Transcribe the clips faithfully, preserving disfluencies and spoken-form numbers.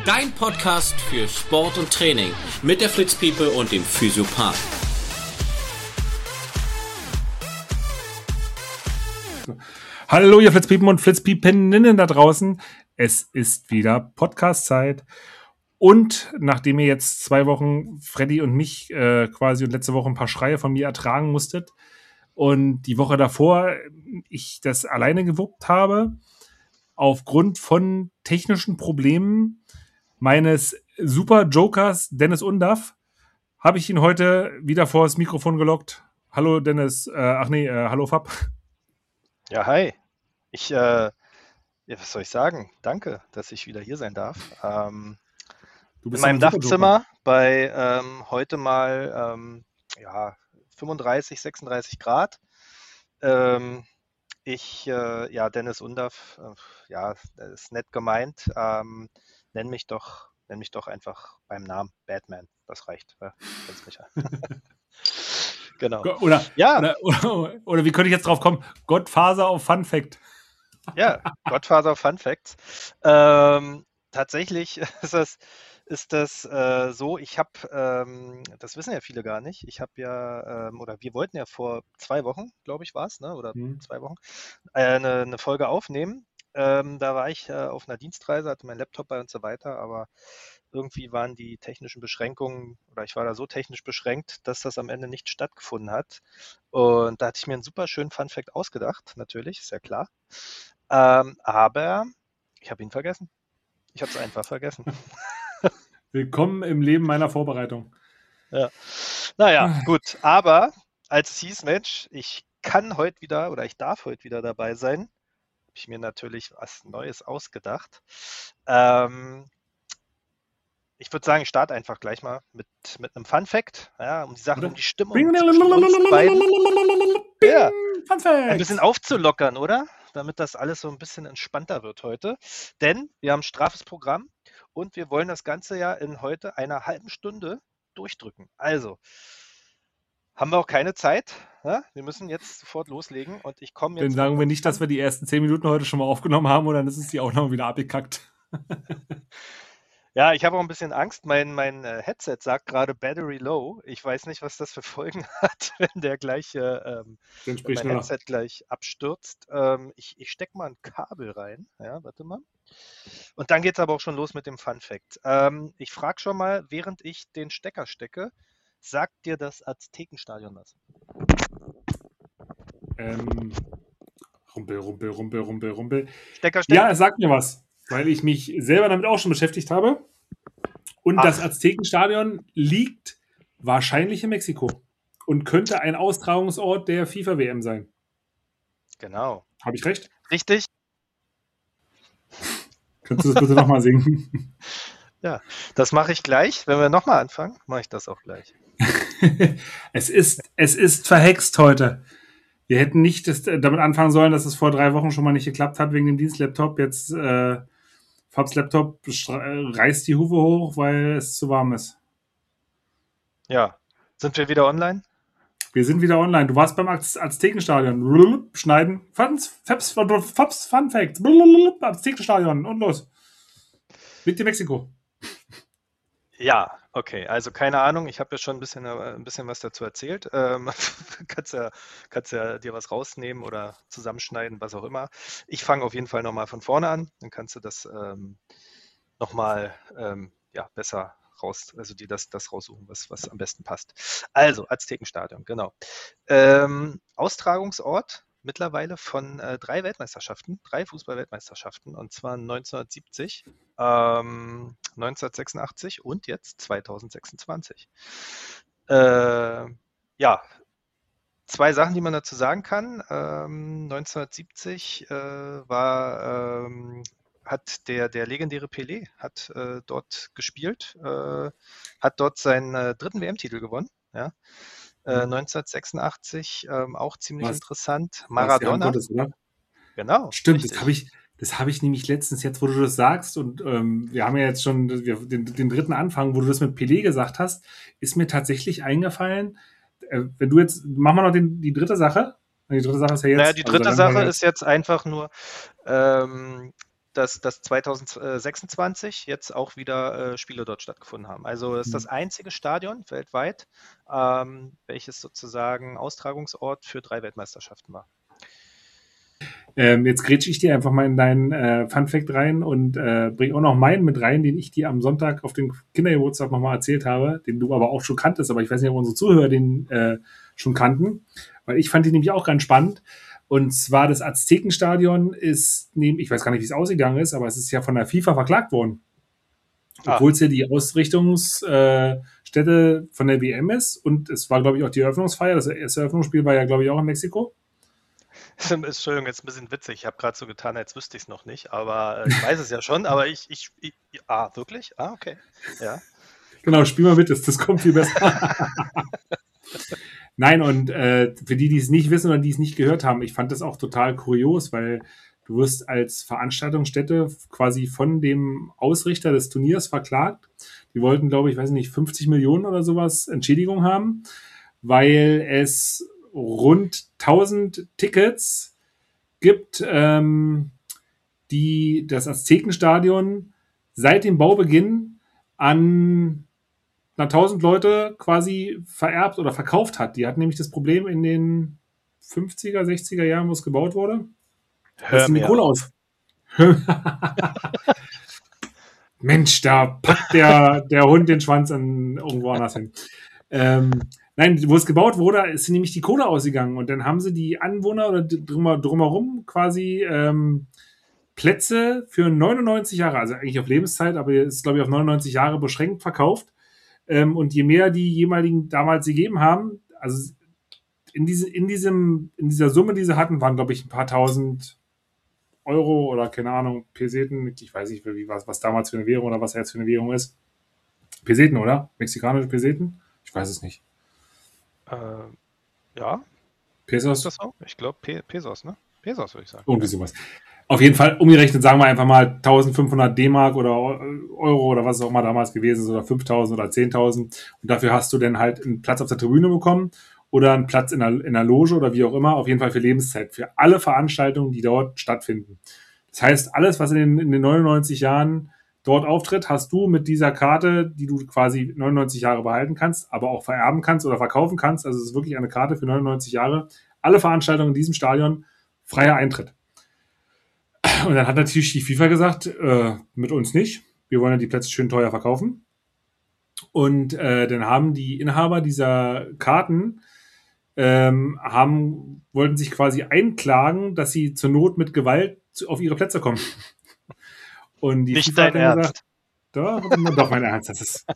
Dein Podcast für Sport und Training mit der Fritz Piepe und dem Physiopath. Hallo ihr Flitzpiepen und Flitzpiepeninnen da draußen. Es ist wieder Podcast-Zeit. Und nachdem ihr jetzt zwei Wochen Freddy und mich äh, quasi und letzte Woche ein paar Schreie von mir ertragen musstet und die Woche davor ich das alleine gewuppt habe, aufgrund von technischen Problemen meines Super-Jokers Dennis Undaff, habe ich ihn heute wieder vor das Mikrofon gelockt. Hallo Dennis, äh, ach nee, äh, hallo Fab. Ja, hi. Ich, äh, ja, was soll ich sagen? Danke, dass ich wieder hier sein darf. Ähm, Du in bist meinem ein Super-Joker. Dachzimmer bei ähm, heute mal ähm, ja, fünfunddreißig, sechsunddreißig Grad. Ähm, ich, äh, ja, Dennis Undaff, äh, ja, das ist nett gemeint. Ähm, nenn mich doch, nenn mich doch einfach beim Namen Batman. Das reicht. Ja, kennst mich ja. Genau. Oder, Ja. oder, oder, oder wie könnte ich jetzt drauf kommen? Godfather auf Fun Fact. Ja, Godfather Fun Facts. Ähm, tatsächlich ist das, ist das äh, so, ich habe, ähm, das wissen ja viele gar nicht, ich habe ja, ähm, oder wir wollten ja vor zwei Wochen, glaube ich, war es, ne? oder Hm. zwei Wochen, äh, eine, eine Folge aufnehmen. Ähm, da war ich äh, auf einer Dienstreise, hatte meinen Laptop bei und so weiter, aber irgendwie waren die technischen Beschränkungen, oder ich war da so technisch beschränkt, dass das am Ende nicht stattgefunden hat. Und da hatte ich mir einen super schönen Fun Fact ausgedacht, natürlich, ist ja klar. Ähm, aber ich habe ihn vergessen. Ich habe es einfach vergessen. Willkommen im Leben meiner Vorbereitung. Ja. Naja, gut. Aber als es hieß, Mensch, ich kann heute wieder oder ich darf heute wieder dabei sein, habe ich mir natürlich was Neues ausgedacht. Ähm, ich würde sagen, ich starte einfach gleich mal mit, mit einem Fun Fact, ja, um die Sache, Oder? um die Stimmung zwischen uns beiden ja, Fun Fact. ein bisschen aufzulockern, oder? Damit das alles so ein bisschen entspannter wird heute. Denn wir haben ein straffes Programm und wir wollen das Ganze ja in heute einer halben Stunde durchdrücken. Also haben wir auch keine Zeit. Ja? Wir müssen jetzt sofort loslegen und ich komme Dann jetzt. sagen wir nicht, dass wir die ersten zehn Minuten heute schon mal aufgenommen haben und dann ist es die Aufnahme wieder abgekackt. Ja, ich habe auch ein bisschen Angst. Mein, mein äh, Headset sagt gerade Battery Low. Ich weiß nicht, was das für Folgen hat, wenn der gleich, äh, ähm, Dann wenn sprich mein schneller. Headset gleich abstürzt. Ähm, ich ich stecke mal ein Kabel rein. Ja, warte mal. Und dann geht es aber auch schon los mit dem Fun Fact. Ähm, ich frage schon mal, während ich den Stecker stecke, sagt dir das Aztekenstadion was? Ähm, rumpel, rumpel, rumpel, rumpel, rumpel. Stecker stecken? Ja, es sagt mir was, weil ich mich selber damit auch schon beschäftigt habe. Und Ach. das Aztekenstadion liegt wahrscheinlich in Mexiko und könnte ein Austragungsort der FIFA-W M sein. Genau. Habe ich recht? Richtig? Könntest du das bitte nochmal singen? Ja, das mache ich gleich. Wenn wir nochmal anfangen, mache ich das auch gleich. es, ist, es ist verhext heute. Wir hätten nicht das, damit anfangen sollen, dass es vor drei Wochen schon mal nicht geklappt hat wegen dem Dienstlaptop. Jetzt äh, Fabs Laptop reißt die Hufe hoch, weil es zu warm ist. Ja, sind wir wieder online? Wir sind wieder online. Du warst beim Az- Aztekenstadion. Schneiden. Fabs, Fabs, Fabs Fun Facts. Aztekenstadion. Und los. Liegt in Mexiko. Ja, okay. Also keine Ahnung. Ich habe ja schon ein bisschen, äh, ein bisschen was dazu erzählt. Ähm, kannst ja, kannst ja dir was rausnehmen oder zusammenschneiden, was auch immer. Ich fange auf jeden Fall nochmal von vorne an. Dann kannst du das ähm, nochmal ähm, ja, besser raus, also dir das, das raussuchen, was, was am besten passt. Also, Aztekenstadion, genau. Ähm, Austragungsort mittlerweile von äh, drei Weltmeisterschaften, drei Fußball-Weltmeisterschaften, und zwar neunzehnhundertsiebzig, ähm, neunzehnhundertsechsundachtzig und jetzt zweitausendsechsundzwanzig. Äh, ja, zwei Sachen, die man dazu sagen kann. Ähm, neunzehnhundertsiebzig äh, war, ähm, hat der, der legendäre Pelé hat äh, dort gespielt, äh, hat dort seinen äh, dritten W M-Titel gewonnen. Ja. Äh, neunzehnhundertsechsundachtzig, ähm, auch ziemlich Was? interessant. Was die Hand Maradona. Gottes, oder? Genau. Stimmt, richtig. das habe ich, das habe ich nämlich letztens, jetzt wo du das sagst, und ähm, wir haben ja jetzt schon wir, den, den dritten Anfang, wo du das mit Pelé gesagt hast, ist mir tatsächlich eingefallen, äh, wenn du jetzt, machen wir noch den, die dritte Sache. Die dritte Sache ist ja jetzt. Naja, die also dritte dann Sache haben wir ist jetzt einfach nur, ähm, dass, dass zwanzig sechsundzwanzig jetzt auch wieder äh, Spiele dort stattgefunden haben. Also es ist das einzige Stadion weltweit, ähm, welches sozusagen Austragungsort für drei Weltmeisterschaften war. Ähm, jetzt grätsche ich dir einfach mal in deinen äh, Funfact rein und äh, bringe auch noch meinen mit rein, den ich dir am Sonntag auf dem Kindergeburtstag nochmal erzählt habe, den du aber auch schon kanntest, aber ich weiß nicht, ob unsere Zuhörer den äh, schon kannten, weil ich fand den nämlich auch ganz spannend. Und zwar das Aztekenstadion ist, neben, ich weiß gar nicht, wie es ausgegangen ist, aber es ist ja von der FIFA verklagt worden. Ah. Obwohl es ja die Ausrichtungsstätte äh, von der W M ist und es war, glaube ich, auch die Eröffnungsfeier. Das erste Eröffnungsspiel war ja, glaube ich, auch in Mexiko. Entschuldigung, jetzt ein bisschen witzig. Ich habe gerade so getan, als wüsste ich es noch nicht, aber äh, ich weiß es ja schon, aber ich, ich, ich, ah, wirklich? Ah, okay. Ja. Genau, spiel mal mit, das, das kommt viel besser. Nein, und äh, für die, die es nicht wissen oder die es nicht gehört haben, ich fand das auch total kurios, weil du wirst als Veranstaltungsstätte quasi von dem Ausrichter des Turniers verklagt. Die wollten, glaube ich, weiß nicht, fünfzig Millionen oder sowas Entschädigung haben, weil es rund tausend Tickets gibt, ähm, die das Aztekenstadion seit dem Baubeginn an na, tausend Leute quasi vererbt oder verkauft hat. Die hatten nämlich das Problem in den fünfziger, sechziger Jahren, wo es gebaut wurde, dass die Kohle aus. Mensch, da packt der, der Hund den Schwanz an irgendwo anders hin. Ähm, nein, wo es gebaut wurde, ist nämlich die Kohle ausgegangen und dann haben sie die Anwohner oder drum, drumherum quasi ähm, Plätze für neunundneunzig Jahre, also eigentlich auf Lebenszeit, aber ist, glaube ich, auf neunundneunzig Jahre beschränkt verkauft. Ähm, und je mehr die jeweiligen damals gegeben haben, also in, diese, in, diesem, in dieser Summe, die sie hatten, waren, glaube ich, ein paar tausend Euro oder keine Ahnung, Peseten. Ich weiß nicht, wie, was, was damals für eine Währung oder was jetzt für eine Währung ist. Peseten, oder? Mexikanische Peseten? Ich weiß es nicht. Äh, ja. Pesos? Ist das so? Ich glaube, Pe Pesos, ne? Pesos, würde ich sagen. Irgendwie sowas. Auf jeden Fall umgerechnet, sagen wir einfach mal eintausendfünfhundert D-Mark oder Euro oder was es auch mal damals gewesen ist, oder fünftausend oder zehntausend. Und dafür hast du dann halt einen Platz auf der Tribüne bekommen oder einen Platz in der, in der Loge oder wie auch immer. Auf jeden Fall für Lebenszeit, für alle Veranstaltungen, die dort stattfinden. Das heißt, alles, was in den, in den neunundneunzig Jahren dort auftritt, hast du mit dieser Karte, die du quasi neunundneunzig Jahre behalten kannst, aber auch vererben kannst oder verkaufen kannst. Also es ist wirklich eine Karte für neunundneunzig Jahre. Alle Veranstaltungen in diesem Stadion, freier Eintritt. Und dann hat natürlich die FIFA gesagt, äh, mit uns nicht. Wir wollen ja die Plätze schön teuer verkaufen. Und äh, dann haben die Inhaber dieser Karten ähm, haben, wollten sich quasi einklagen, dass sie zur Not mit Gewalt zu, auf ihre Plätze kommen. Und die nicht FIFA hat dein dann Ernst. gesagt, doch, doch, mein Ernst. Das ist,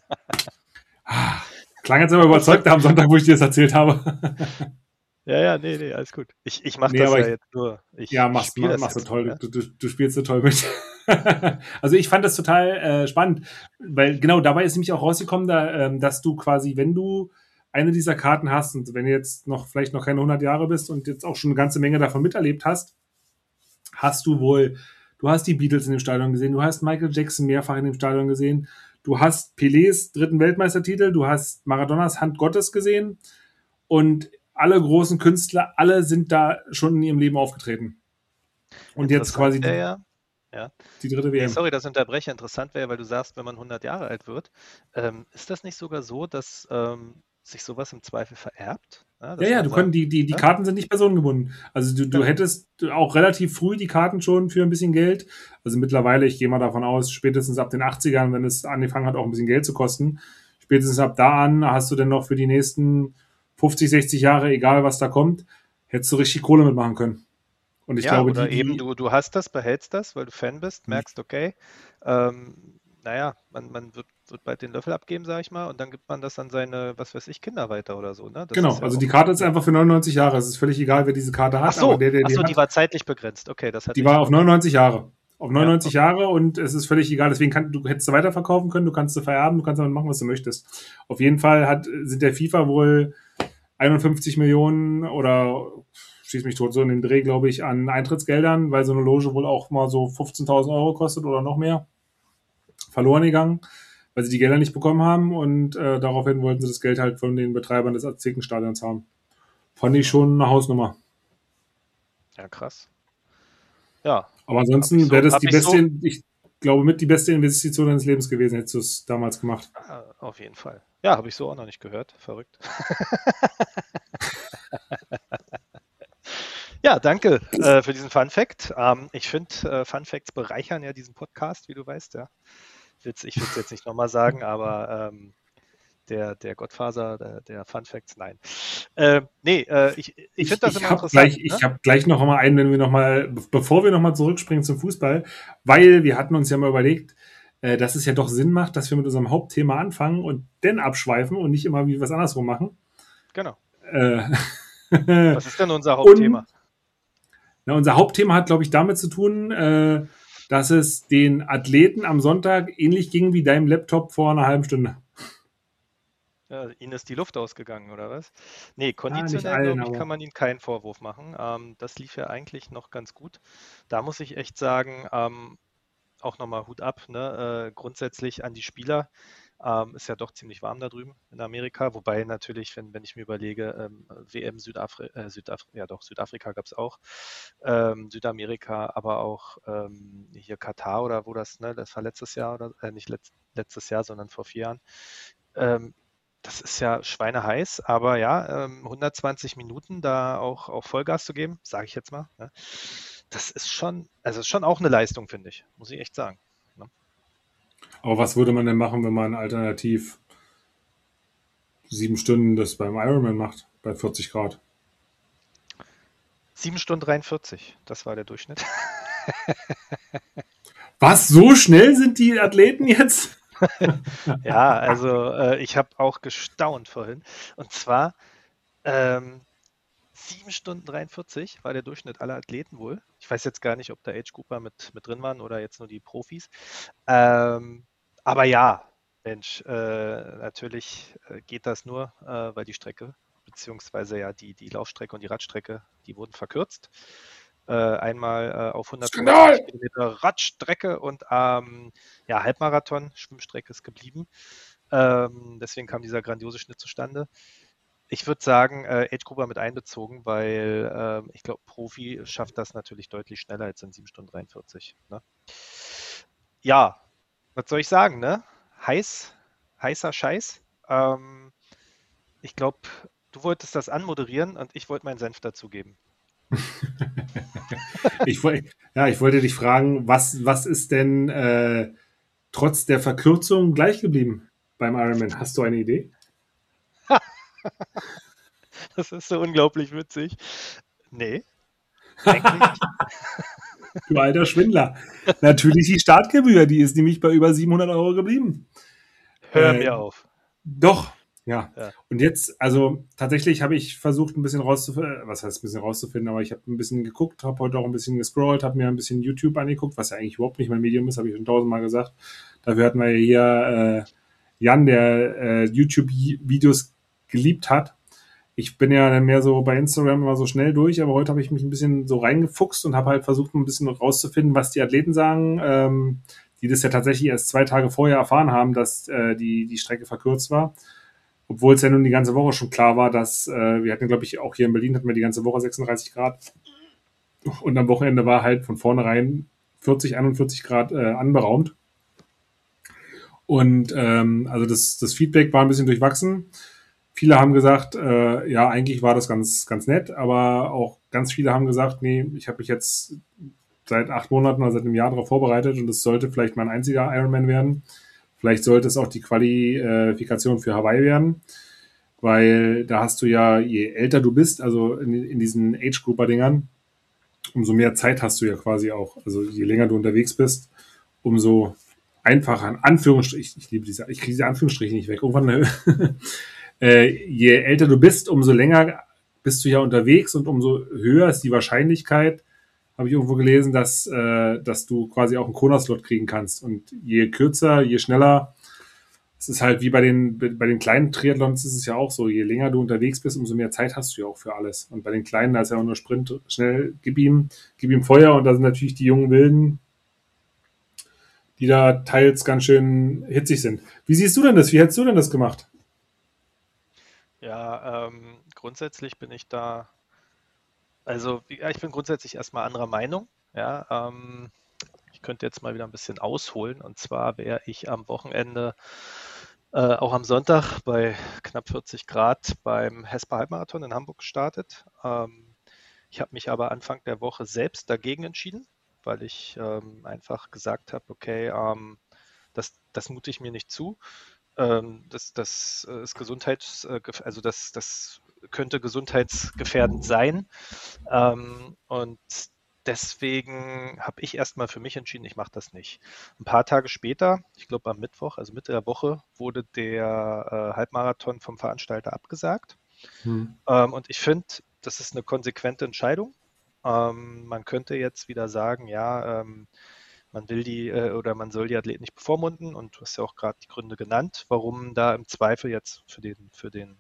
ah, klang jetzt aber überzeugt am Sonntag, wo ich dir das erzählt habe. Ja, ja, nee, nee, alles gut. Ich, ich mache Nee, das aber ja ich- jetzt nur. Ich Ja, machst, spiele das machst du jetzt, toll. ja? Du, du, du spielst so toll mit. Also ich fand das total äh, spannend, weil genau dabei ist nämlich auch rausgekommen, da, ähm, dass du quasi, wenn du eine dieser Karten hast und wenn du jetzt noch vielleicht noch keine hundert Jahre bist und jetzt auch schon eine ganze Menge davon miterlebt hast, hast du wohl, du hast die Beatles in dem Stadion gesehen, du hast Michael Jackson mehrfach in dem Stadion gesehen, du hast Pelés dritten Weltmeistertitel, du hast Maradonas Hand Gottes gesehen und alle großen Künstler, alle sind da schon in ihrem Leben aufgetreten. Und jetzt Interessant quasi wäre die, ja, ja. die dritte W Nee, M. sorry, das unterbreche. Interessant wäre, weil du sagst, wenn man hundert Jahre alt wird, ähm, ist das nicht sogar so, dass ähm, sich sowas im Zweifel vererbt? Ja, Ja, dass ja, man du sagt, können, die, die, die ja? Karten sind nicht personengebunden. Also du, du Genau. hättest auch relativ früh die Karten schon für ein bisschen Geld. Also mittlerweile, ich gehe mal davon aus, spätestens ab den achtzigern, wenn es angefangen hat, auch ein bisschen Geld zu kosten, spätestens ab da an hast du dann noch für die nächsten fünfzig, sechzig Jahre, egal was da kommt, hättest du richtig Kohle mitmachen können. Und ich Ja, glaube, oder die, eben die, du, du hast das, behältst das, weil du Fan bist, merkst, okay, ähm, naja, man, man wird, wird bald den Löffel abgeben, sag ich mal, und dann gibt man das an seine, was weiß ich, Kinder weiter oder so, ne? Das genau, ist ja also auch, die Karte ist einfach für neunundneunzig Jahre. Es ist völlig egal, wer diese Karte ach hat, aber so, der, der ach die so, hat, die war zeitlich begrenzt, okay, das hatte die ich. war auf neunundneunzig Jahre. Auf Ja, neunundneunzig okay. Jahre und es ist völlig egal. Deswegen kannst du hättest du weiterverkaufen können, du kannst sie vererben, du kannst damit machen, was du möchtest. Auf jeden Fall hat, sind der FIFA wohl einundfünfzig Millionen oder schieß mich tot, so in den Dreh, glaube ich, an Eintrittsgeldern, weil so eine Loge wohl auch mal so fünfzehntausend Euro kostet oder noch mehr, verloren gegangen, weil sie die Gelder nicht bekommen haben und äh, daraufhin wollten sie das Geld halt von den Betreibern des Aztekenstadions haben. Fand ich schon eine Hausnummer. Ja, krass. Ja, Aber hab ich ansonsten so, wäre das hab die ich so, beste, ich glaube, mit die beste Investition deines Lebens gewesen, hättest du es damals gemacht. ah, auf jeden Fall. Ja, habe ich so auch noch nicht gehört. Verrückt. Ja, danke äh, für diesen Fun Fact. Ähm, ich finde, äh, Fun Facts bereichern ja diesen Podcast, wie du weißt, ja. Will's, ich will es jetzt nicht nochmal sagen, aber ähm, der, der Gottfaser, der, der Fun Facts, nein. Äh, nee, äh, ich, ich finde Ich, das ich immer habe interessant. gleich, ich Ne? habe gleich noch mal einen, wenn wir noch mal, be- bevor wir noch mal zurückspringen zum Fußball, weil wir hatten uns ja mal überlegt, äh, dass es ja doch Sinn macht, dass wir mit unserem Hauptthema anfangen und dann abschweifen und nicht immer wie was andersrum machen. Genau. Äh, Was ist denn unser und Hauptthema? na, unser Hauptthema hat, glaube ich, damit zu tun, äh, dass es den Athleten am Sonntag ähnlich ging wie deinem Laptop vor einer halben Stunde. Ja, Ihnen ist die Luft ausgegangen, oder was? Nee, Ah, nicht konditionell, allen, glaube ich, kann aber. man Ihnen keinen Vorwurf machen. Ähm, das lief ja eigentlich noch ganz gut. Da muss ich echt sagen, ähm, auch nochmal Hut ab, ne? Äh, grundsätzlich an die Spieler. Ähm, ist ja doch ziemlich warm da drüben in Amerika, wobei natürlich, wenn, wenn ich mir überlege, ähm, W M Südafrika, äh, Südafrika, ja doch, Südafrika gab es auch, ähm, Südamerika, aber auch ähm, hier Katar oder wo das, ne, das war letztes Jahr oder äh, nicht letzt, letztes Jahr, sondern vor vier Jahren. Ähm, das ist ja schweineheiß, aber ja, ähm, hundertzwanzig Minuten da auch, auch Vollgas zu geben, sage ich jetzt mal, ne? Das ist schon, also ist schon auch eine Leistung, finde ich, muss ich echt sagen. Ne? Aber was würde man denn machen, wenn man alternativ sieben Stunden das beim Ironman macht, bei vierzig Grad? sieben Stunden dreiundvierzig, das war der Durchschnitt. Was, so schnell sind die Athleten jetzt? Ja, also äh, ich habe auch gestaunt vorhin. Und zwar ähm, sieben Stunden dreiundvierzig war der Durchschnitt aller Athleten wohl. Ich weiß jetzt gar nicht, ob da Age-Grouper mit, mit drin waren oder jetzt nur die Profis. Ähm, aber ja, Mensch, äh, natürlich äh, geht das nur, äh, weil die Strecke, beziehungsweise ja die, die Laufstrecke und die Radstrecke, die wurden verkürzt. Äh, einmal äh, auf Skandal! hundertfünfundzwanzig Kilometer Radstrecke und ähm, ja, Halbmarathon, Schwimmstrecke ist geblieben. Ähm, deswegen kam dieser grandiose Schnitt zustande. Ich würde sagen, äh, Age-Gruber mit einbezogen, weil ähm, ich glaube, Profi schafft das natürlich deutlich schneller als in sieben Stunden dreiundvierzig. Ne? Ja, was soll ich sagen, ne? Heiß, heißer Scheiß. Ähm, ich glaube, du wolltest das anmoderieren und ich wollte meinen Senf dazugeben. Ich, woll- ja, ich wollte dich fragen, was, was ist denn äh, trotz der Verkürzung gleich geblieben beim Ironman? Hast du eine Idee? Das ist so unglaublich witzig. Nee, eigentlich nicht. Du alter Schwindler. Natürlich die Startgebühr, die ist nämlich bei über siebenhundert Euro geblieben. Hör Äh, mir auf. doch, ja. Ja. Und jetzt, also tatsächlich habe ich versucht, ein bisschen rauszufinden, was heißt ein bisschen rauszufinden, aber ich habe ein bisschen geguckt, habe heute auch ein bisschen gescrollt, habe mir ein bisschen YouTube angeguckt, was ja eigentlich überhaupt nicht mein Medium ist, habe ich schon tausendmal gesagt. Dafür hatten wir hier äh, Jan, der äh, YouTube-Videos geliebt hat. Ich bin ja dann mehr so bei Instagram immer so schnell durch, aber heute habe ich mich ein bisschen so reingefuchst und habe halt versucht, ein bisschen rauszufinden, was die Athleten sagen, ähm, die das ja tatsächlich erst zwei Tage vorher erfahren haben, dass äh, die, die Strecke verkürzt war. Obwohl es ja nun die ganze Woche schon klar war, dass äh, wir hatten, glaube ich, auch hier in Berlin hatten wir die ganze Woche sechsunddreißig Grad. Und am Wochenende war halt von vornherein vierzig, einundvierzig Grad äh, anberaumt. Und ähm, also das, das Feedback war ein bisschen durchwachsen. Viele haben gesagt, äh, ja, eigentlich war das ganz, ganz nett, aber auch ganz viele haben gesagt, nee, ich habe mich jetzt seit acht Monaten oder seit einem Jahr darauf vorbereitet und es sollte vielleicht mein einziger Ironman werden. Vielleicht sollte es auch die Qualifikation für Hawaii werden, weil da hast du ja, je älter du bist, also in, in diesen Age-Grouper-Dingern, umso mehr Zeit hast du ja quasi auch. Also je länger du unterwegs bist, umso einfacher, in Anführungsstrichen, ich liebe diese, ich kriege diese Anführungsstriche nicht weg, irgendwann äh, je älter du bist, umso länger bist du ja unterwegs und umso höher ist die Wahrscheinlichkeit, habe ich irgendwo gelesen, dass, äh, dass du quasi auch einen Kona-Slot kriegen kannst. Und je kürzer, je schneller, es ist halt wie bei den, bei den kleinen Triathlons ist es ja auch so, je länger du unterwegs bist, umso mehr Zeit hast du ja auch für alles. Und bei den kleinen, da ist ja auch nur Sprint, schnell, gib ihm, gib ihm Feuer und da sind natürlich die jungen Wilden, die da teils ganz schön hitzig sind. Wie siehst du denn das? Wie hättest du denn das gemacht? Ja, ähm, grundsätzlich bin ich da, also ja, ich bin grundsätzlich erstmal anderer Meinung. Ja, ähm, ich könnte jetzt mal wieder ein bisschen ausholen. Und zwar wäre ich am Wochenende, äh, auch am Sonntag bei knapp vierzig Grad beim Hesper Halbmarathon in Hamburg gestartet. Ähm, ich habe mich aber Anfang der Woche selbst dagegen entschieden, weil ich ähm, einfach gesagt habe, okay, ähm, das, das mute ich mir nicht zu. Ähm, das, das äh, ist Gesundheits, äh, also das, das könnte gesundheitsgefährdend sein. Ähm, und deswegen habe ich erstmal für mich entschieden, ich mache das nicht. Ein paar Tage später, ich glaube am Mittwoch, also Mitte der Woche, wurde der äh, Halbmarathon vom Veranstalter abgesagt. Hm. Ähm, und ich finde, das ist eine konsequente Entscheidung. Ähm, man könnte jetzt wieder sagen, ja, ähm, man will die äh, oder man soll die Athleten nicht bevormunden und du hast ja auch gerade die Gründe genannt, warum da im Zweifel jetzt für den, für den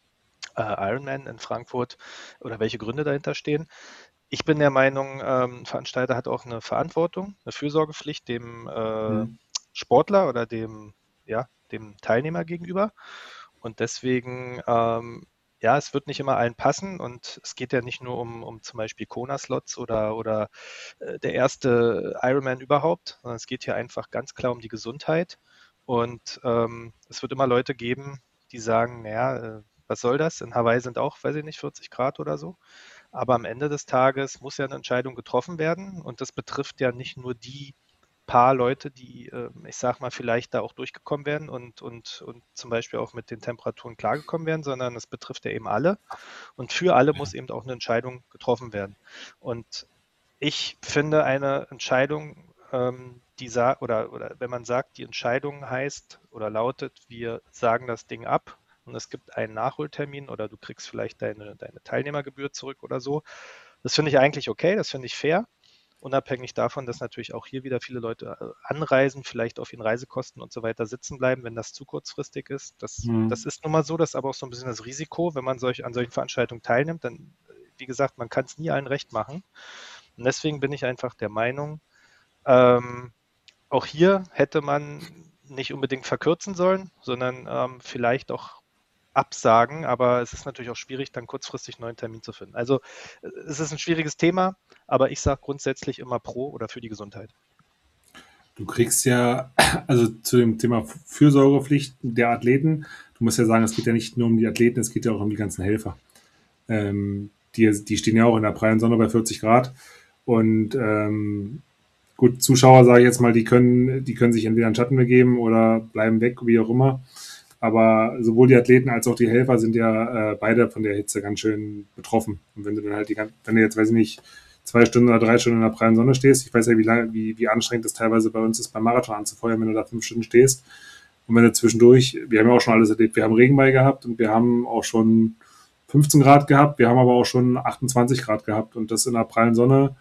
äh, Ironman in Frankfurt oder welche Gründe dahinter stehen. Ich bin der Meinung, ähm, ein Veranstalter hat auch eine Verantwortung, eine Fürsorgepflicht dem äh, Hm. Sportler oder dem, ja, dem Teilnehmer gegenüber. Und deswegen, ähm, ja, es wird nicht immer allen passen und es geht ja nicht nur um, um zum Beispiel Kona-Slots oder, oder äh, der erste Ironman überhaupt, sondern es geht hier einfach ganz klar um die Gesundheit. Und ähm, es wird immer Leute geben, die sagen, naja, äh, was soll das? In Hawaii sind auch, weiß ich nicht, vierzig Grad oder so. Aber am Ende des Tages muss ja eine Entscheidung getroffen werden und das betrifft ja nicht nur die paar Leute, die, äh, ich sag mal, vielleicht da auch durchgekommen werden und, und, und zum Beispiel auch mit den Temperaturen klargekommen werden, sondern es betrifft ja eben alle. Und für alle muss eben auch eine Entscheidung getroffen werden. Und ich finde eine Entscheidung, ähm, die sa oder, oder wenn man sagt, die Entscheidung heißt oder lautet, wir sagen das Ding ab und es gibt einen Nachholtermin oder du kriegst vielleicht deine, deine Teilnehmergebühr zurück oder so. Das finde ich eigentlich okay, das finde ich fair. Unabhängig davon, dass natürlich auch hier wieder viele Leute äh, anreisen, vielleicht auf ihren Reisekosten und so weiter sitzen bleiben, wenn das zu kurzfristig ist. Das, Hm. das ist nun mal so, das ist aber auch so ein bisschen das Risiko, wenn man solch, an solchen Veranstaltungen teilnimmt, dann, wie gesagt, man kann es nie allen recht machen. Und deswegen bin ich einfach der Meinung, ähm, auch hier hätte man nicht unbedingt verkürzen sollen, sondern ähm, vielleicht auch absagen, aber es ist natürlich auch schwierig, dann kurzfristig einen neuen Termin zu finden. Also es ist ein schwieriges Thema, aber ich sage grundsätzlich immer pro oder für die Gesundheit. Du kriegst ja, also zu dem Thema Fürsorgepflicht der Athleten, du musst ja sagen, es geht ja nicht nur um die Athleten, es geht ja auch um die ganzen Helfer. Ähm, die, die stehen ja auch in der prallen Sonne bei vierzig Grad. Und ähm, gut, Zuschauer, sage ich jetzt mal, die können, die können sich entweder in den Schatten begeben oder bleiben weg, wie auch immer. Aber sowohl die Athleten als auch die Helfer sind ja äh, beide von der Hitze ganz schön betroffen. Und wenn du dann halt die ganze, wenn du jetzt, weiß ich nicht, zwei Stunden oder drei Stunden in der prallen Sonne stehst, ich weiß ja, wie lange, wie, wie anstrengend das teilweise bei uns ist, beim Marathon anzufeuern, wenn du da fünf Stunden stehst. Und wenn du zwischendurch, wir haben ja auch schon alles erlebt, wir haben Regenball gehabt und wir haben auch schon fünfzehn Grad gehabt, wir haben aber auch schon achtundzwanzig Grad gehabt und das in der prallen Sonne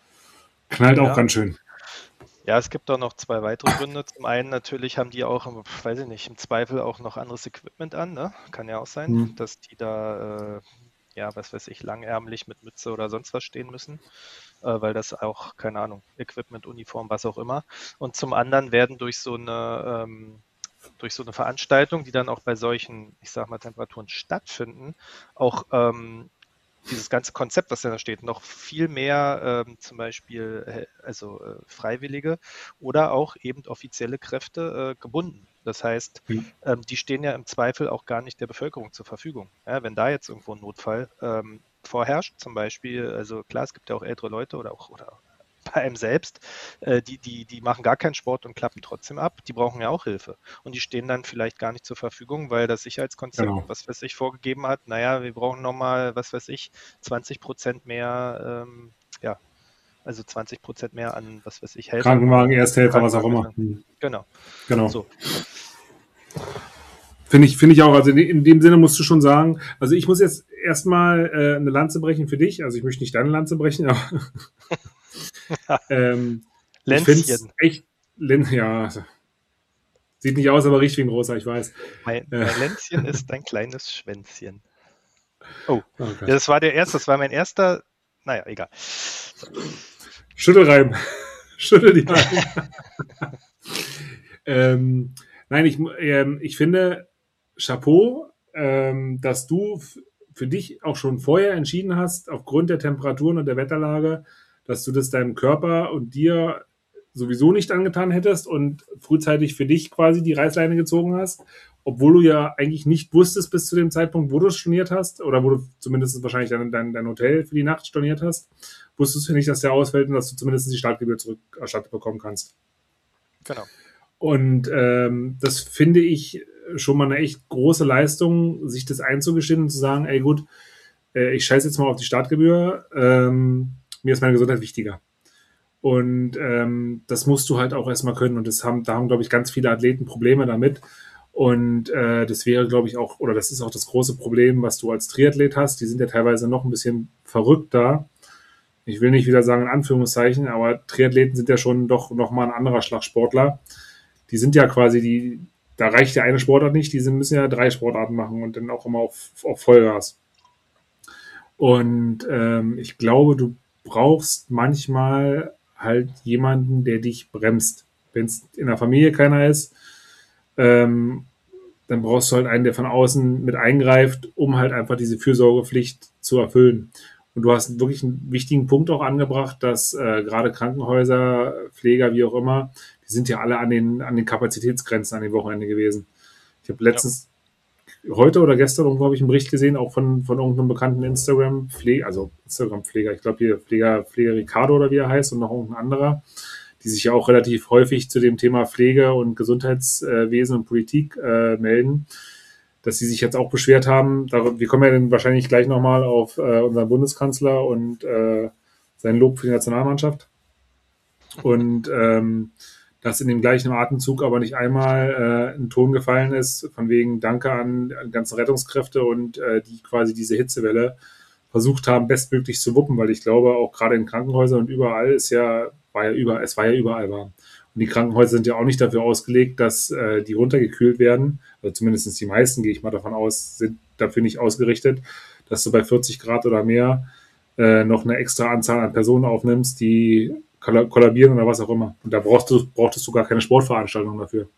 knallt auch Ja. ganz schön. Ja, es gibt auch noch zwei weitere Gründe. Zum einen natürlich haben die auch, weiß ich nicht, im Zweifel auch noch anderes Equipment an, ne? Kann ja auch sein, Hm. dass die da, äh, ja, was weiß ich, langärmlich mit Mütze oder sonst was stehen müssen, äh, weil das auch, keine Ahnung, Equipment, Uniform, was auch immer. Und zum anderen werden durch so eine, ähm, durch so eine Veranstaltung, die dann auch bei solchen, ich sag mal, Temperaturen stattfinden, auch ähm, dieses ganze Konzept, was da steht, noch viel mehr ähm, zum Beispiel äh, also äh, Freiwillige oder auch eben offizielle Kräfte äh, gebunden. Das heißt, Ja. ähm, die stehen ja im Zweifel auch gar nicht der Bevölkerung zur Verfügung. Ja, wenn da jetzt irgendwo ein Notfall ähm, vorherrscht, zum Beispiel, also klar, es gibt ja auch ältere Leute oder auch oder bei einem selbst, äh, die, die, die machen gar keinen Sport und klappen trotzdem ab, die brauchen ja auch Hilfe. Und die stehen dann vielleicht gar nicht zur Verfügung, weil das Sicherheitskonzept, Genau. was weiß ich, vorgegeben hat, naja, wir brauchen nochmal, was weiß ich, zwanzig Prozent mehr, ähm, ja, also zwanzig Prozent mehr an, was weiß ich, Helfern Krankenwagen, oder Ersthelfer, was auch immer. Krankenwagen. Hm. Genau. Genau. So. Finde ich, finde ich auch. Also in dem Sinne musst du schon sagen, also ich muss jetzt erstmal äh, eine Lanze brechen für dich. Also ich möchte nicht deine Lanze brechen, aber ähm, ich finde es Länzchen. echt, ja, also, sieht nicht aus, aber riecht wie ein großer, ich weiß. Mein, Äh, mein Länzchen ist ein kleines Schwänzchen. Oh, oh ja, Gott. das war der erste, das war mein erster, naja, egal. So. Schüttelreim. Schüttel die Reim. ähm, nein, ich, ähm, ich finde, Chapeau, ähm, dass du f- für dich auch schon vorher entschieden hast, aufgrund der Temperaturen und der Wetterlage, dass du das deinem Körper und dir sowieso nicht angetan hättest und frühzeitig für dich quasi die Reißleine gezogen hast, obwohl du ja eigentlich nicht wusstest bis zu dem Zeitpunkt, wo du es storniert hast oder wo du zumindest wahrscheinlich dein, dein, dein Hotel für die Nacht storniert hast, wusstest du nicht, dass der ausfällt und dass du zumindest die Startgebühr zurückerstattet bekommen kannst. Genau. Und ähm, das finde ich schon mal eine echt große Leistung, sich das einzugestehen und zu sagen, ey gut, äh, ich scheiße jetzt mal auf die Startgebühr, ähm, mir ist meine Gesundheit wichtiger. Und ähm, das musst du halt auch erstmal können. Und das haben, da haben, glaube ich, ganz viele Athleten Probleme damit. Und äh, das wäre, glaube ich, auch, oder das ist auch das große Problem, was du als Triathlet hast. Die sind ja teilweise noch ein bisschen verrückter. Ich will nicht wieder sagen in Anführungszeichen, aber Triathleten sind ja schon doch nochmal ein anderer Schlagsportler. Die sind ja quasi, die, da reicht ja eine Sportart nicht, die sind, müssen ja drei Sportarten machen und dann auch immer auf, auf Vollgas. Und ähm, ich glaube, du brauchst manchmal halt jemanden, der dich bremst. Wenn es in der Familie keiner ist, ähm, dann brauchst du halt einen, der von außen mit eingreift, um halt einfach diese Fürsorgepflicht zu erfüllen. Und du hast wirklich einen wichtigen Punkt auch angebracht, dass äh, gerade Krankenhäuser, Pfleger, wie auch immer, die sind ja alle an den, an den Kapazitätsgrenzen an dem Wochenende gewesen. Ich habe letztens, ja. heute oder gestern irgendwo habe ich einen Bericht gesehen, auch von, von irgendeinem bekannten Instagram-Pfleger, also Instagram-Pfleger, ich glaube hier Pfleger, Pfleger Ricardo oder wie er heißt und noch irgendein anderer, die sich ja auch relativ häufig zu dem Thema Pflege und Gesundheitswesen und Politik äh, melden, dass sie sich jetzt auch beschwert haben. Wir kommen ja dann wahrscheinlich gleich nochmal auf äh, unseren Bundeskanzler und äh, sein Lob für die Nationalmannschaft. Und ähm, dass in dem gleichen Atemzug aber nicht einmal äh, ein Ton gefallen ist, von wegen Danke an die ganzen Rettungskräfte und äh, die quasi diese Hitzewelle versucht haben, bestmöglich zu wuppen, weil ich glaube, auch gerade in Krankenhäusern und überall ist ja, war ja überall, es war ja überall warm. Und die Krankenhäuser sind ja auch nicht dafür ausgelegt, dass äh, die runtergekühlt werden. Also zumindest die meisten, gehe ich mal davon aus, sind dafür nicht ausgerichtet, dass du bei vierzig Grad oder mehr äh, noch eine extra Anzahl an Personen aufnimmst, die kollabieren oder was auch immer. Und da brauchst du, brauchtest du gar keine Sportveranstaltung dafür.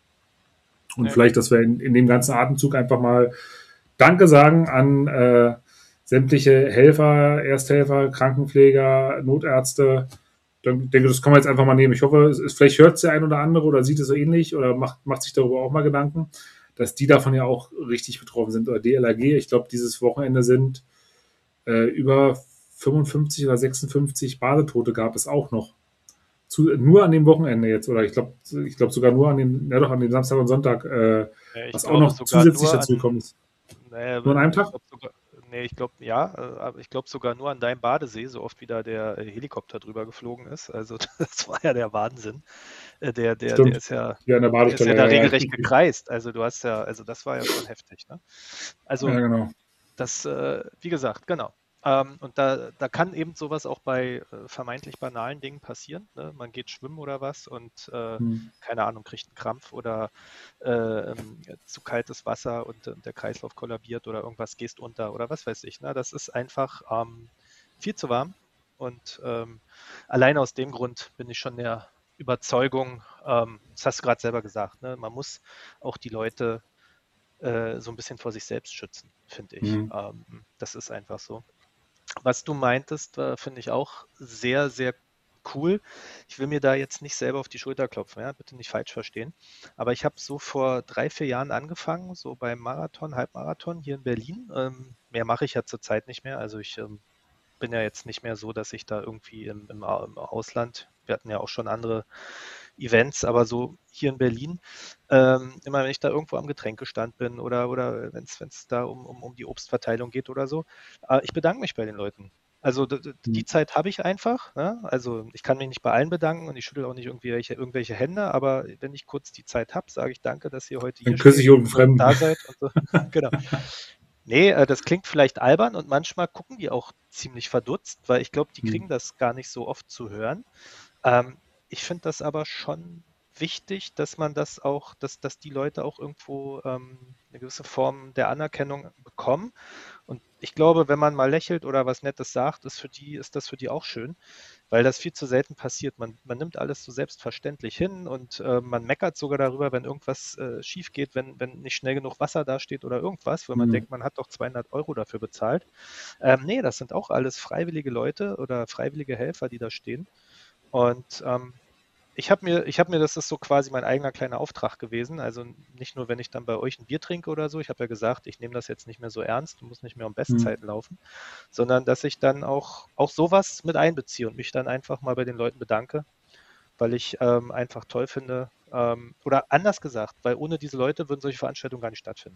Und ja. Vielleicht, dass wir in, in dem ganzen Atemzug einfach mal Danke sagen an äh, sämtliche Helfer, Ersthelfer, Krankenpfleger, Notärzte. Ich denke, das kann man jetzt einfach mal nehmen. Ich hoffe, es ist, vielleicht hört es der ein oder andere oder sieht es so ähnlich oder macht, macht sich darüber auch mal Gedanken, dass die davon ja auch richtig betroffen sind. Oder D L R G, ich glaube, dieses Wochenende sind äh, über fünfundfünfzig oder sechsundfünfzig Badetote gab es auch noch. Zu, nur an dem Wochenende jetzt, oder ich glaube ich glaub sogar nur an den, ja doch, an den Samstag und Sonntag, äh, ja, was auch noch zusätzlich dazu gekommen ist. Naja, nur an einem Tag? Ich sogar, nee, ich glaube, ja, aber ich glaube sogar nur an deinem Badesee, so oft wie da der Helikopter drüber geflogen ist. Also das war ja der Wahnsinn. Der, der, der ist ja, ja, der ist ja da regelrecht gekreist. Also du hast ja, also das war ja schon heftig. Ne? Also ja, genau. Das, äh, wie gesagt, genau. Ähm, und da, da kann eben sowas auch bei äh, vermeintlich banalen Dingen passieren. Ne? Man geht schwimmen oder was und äh, hm. keine Ahnung, kriegt einen Krampf oder äh, zu kaltes Wasser und äh, der Kreislauf kollabiert oder irgendwas gehst unter oder was weiß ich. Ne? Das ist einfach ähm, viel zu warm und ähm, allein aus dem Grund bin ich schon der Überzeugung, ähm, das hast du gerade selber gesagt, ne? Man muss auch die Leute äh, so ein bisschen vor sich selbst schützen, finde ich. Hm. Ähm, das ist einfach so. Was du meintest, äh, finde ich auch sehr, sehr cool. Ich will mir da jetzt nicht selber auf die Schulter klopfen, ja? Bitte nicht falsch verstehen. Aber ich habe so vor drei, vier Jahren angefangen, so beim Marathon, Halbmarathon hier in Berlin. Ähm, mehr mache ich ja zurzeit nicht mehr. Also ich ähm, bin ja jetzt nicht mehr so, dass ich da irgendwie im, im, im Ausland, wir hatten ja auch schon andere Events, aber so hier in Berlin, ähm, immer wenn ich da irgendwo am Getränkestand bin oder, oder wenn es da um, um, um die Obstverteilung geht oder so, äh, ich bedanke mich bei den Leuten. Also d- d- die Zeit habe ich einfach. Ne? Also ich kann mich nicht bei allen bedanken und ich schüttel auch nicht irgendwie welche, irgendwelche Hände, aber wenn ich kurz die Zeit habe, sage ich danke, dass ihr heute hier steht und da seid. Und so. Genau. Nee, äh, das klingt vielleicht albern und manchmal gucken die auch ziemlich verdutzt, weil ich glaube, die kriegen das gar nicht so oft zu hören. Ähm, Ich finde das aber schon wichtig, dass man das auch, dass, dass die Leute auch irgendwo ähm, eine gewisse Form der Anerkennung bekommen. Und ich glaube, wenn man mal lächelt oder was Nettes sagt, ist für die, ist das für die auch schön, weil das viel zu selten passiert. Man, man nimmt alles so selbstverständlich hin und äh, man meckert sogar darüber, wenn irgendwas äh, schief geht, wenn, wenn nicht schnell genug Wasser dasteht oder irgendwas, weil man Mhm. denkt, man hat doch zweihundert Euro dafür bezahlt. Ähm, nee, das sind auch alles freiwillige Leute oder freiwillige Helfer, die da stehen. Und ähm, ich habe mir, ich habe mir, das ist so quasi mein eigener kleiner Auftrag gewesen. Also nicht nur, wenn ich dann bei euch ein Bier trinke oder so. Ich habe ja gesagt, ich nehme das jetzt nicht mehr so ernst, du musst nicht mehr um Mhm. Bestzeiten laufen, sondern dass ich dann auch, auch sowas mit einbeziehe und mich dann einfach mal bei den Leuten bedanke, weil ich ähm, einfach toll finde. Ähm, oder anders gesagt, weil ohne diese Leute würden solche Veranstaltungen gar nicht stattfinden.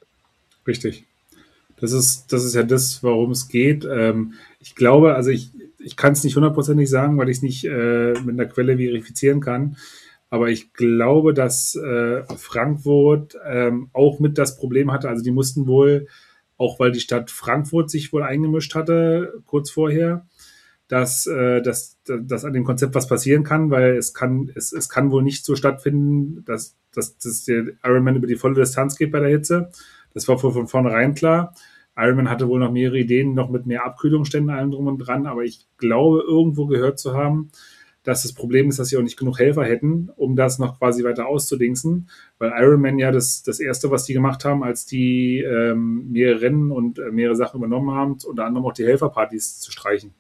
Richtig. Das ist, das ist ja das, worum es geht. Ähm, ich glaube, also ich, ich kann es nicht hundertprozentig sagen, weil ich es nicht äh, mit einer Quelle verifizieren kann. Aber ich glaube, dass äh, Frankfurt ähm, auch mit das Problem hatte. Also die mussten wohl, auch weil die Stadt Frankfurt sich wohl eingemischt hatte, kurz vorher, dass, äh, dass, dass an dem Konzept was passieren kann, weil es kann, es, es kann wohl nicht so stattfinden, dass, dass, dass der Ironman über die volle Distanz geht bei der Hitze. Das war von, von vornherein klar. Ironman hatte wohl noch mehrere Ideen, noch mit mehr Abkühlungsständen allem drum und dran, aber ich glaube, irgendwo gehört zu haben, dass das Problem ist, dass sie auch nicht genug Helfer hätten, um das noch quasi weiter auszudingsen, weil Ironman ja das, das Erste, was die gemacht haben, als die ähm, mehrere Rennen und äh, mehrere Sachen übernommen haben, unter anderem auch die Helferpartys zu streichen.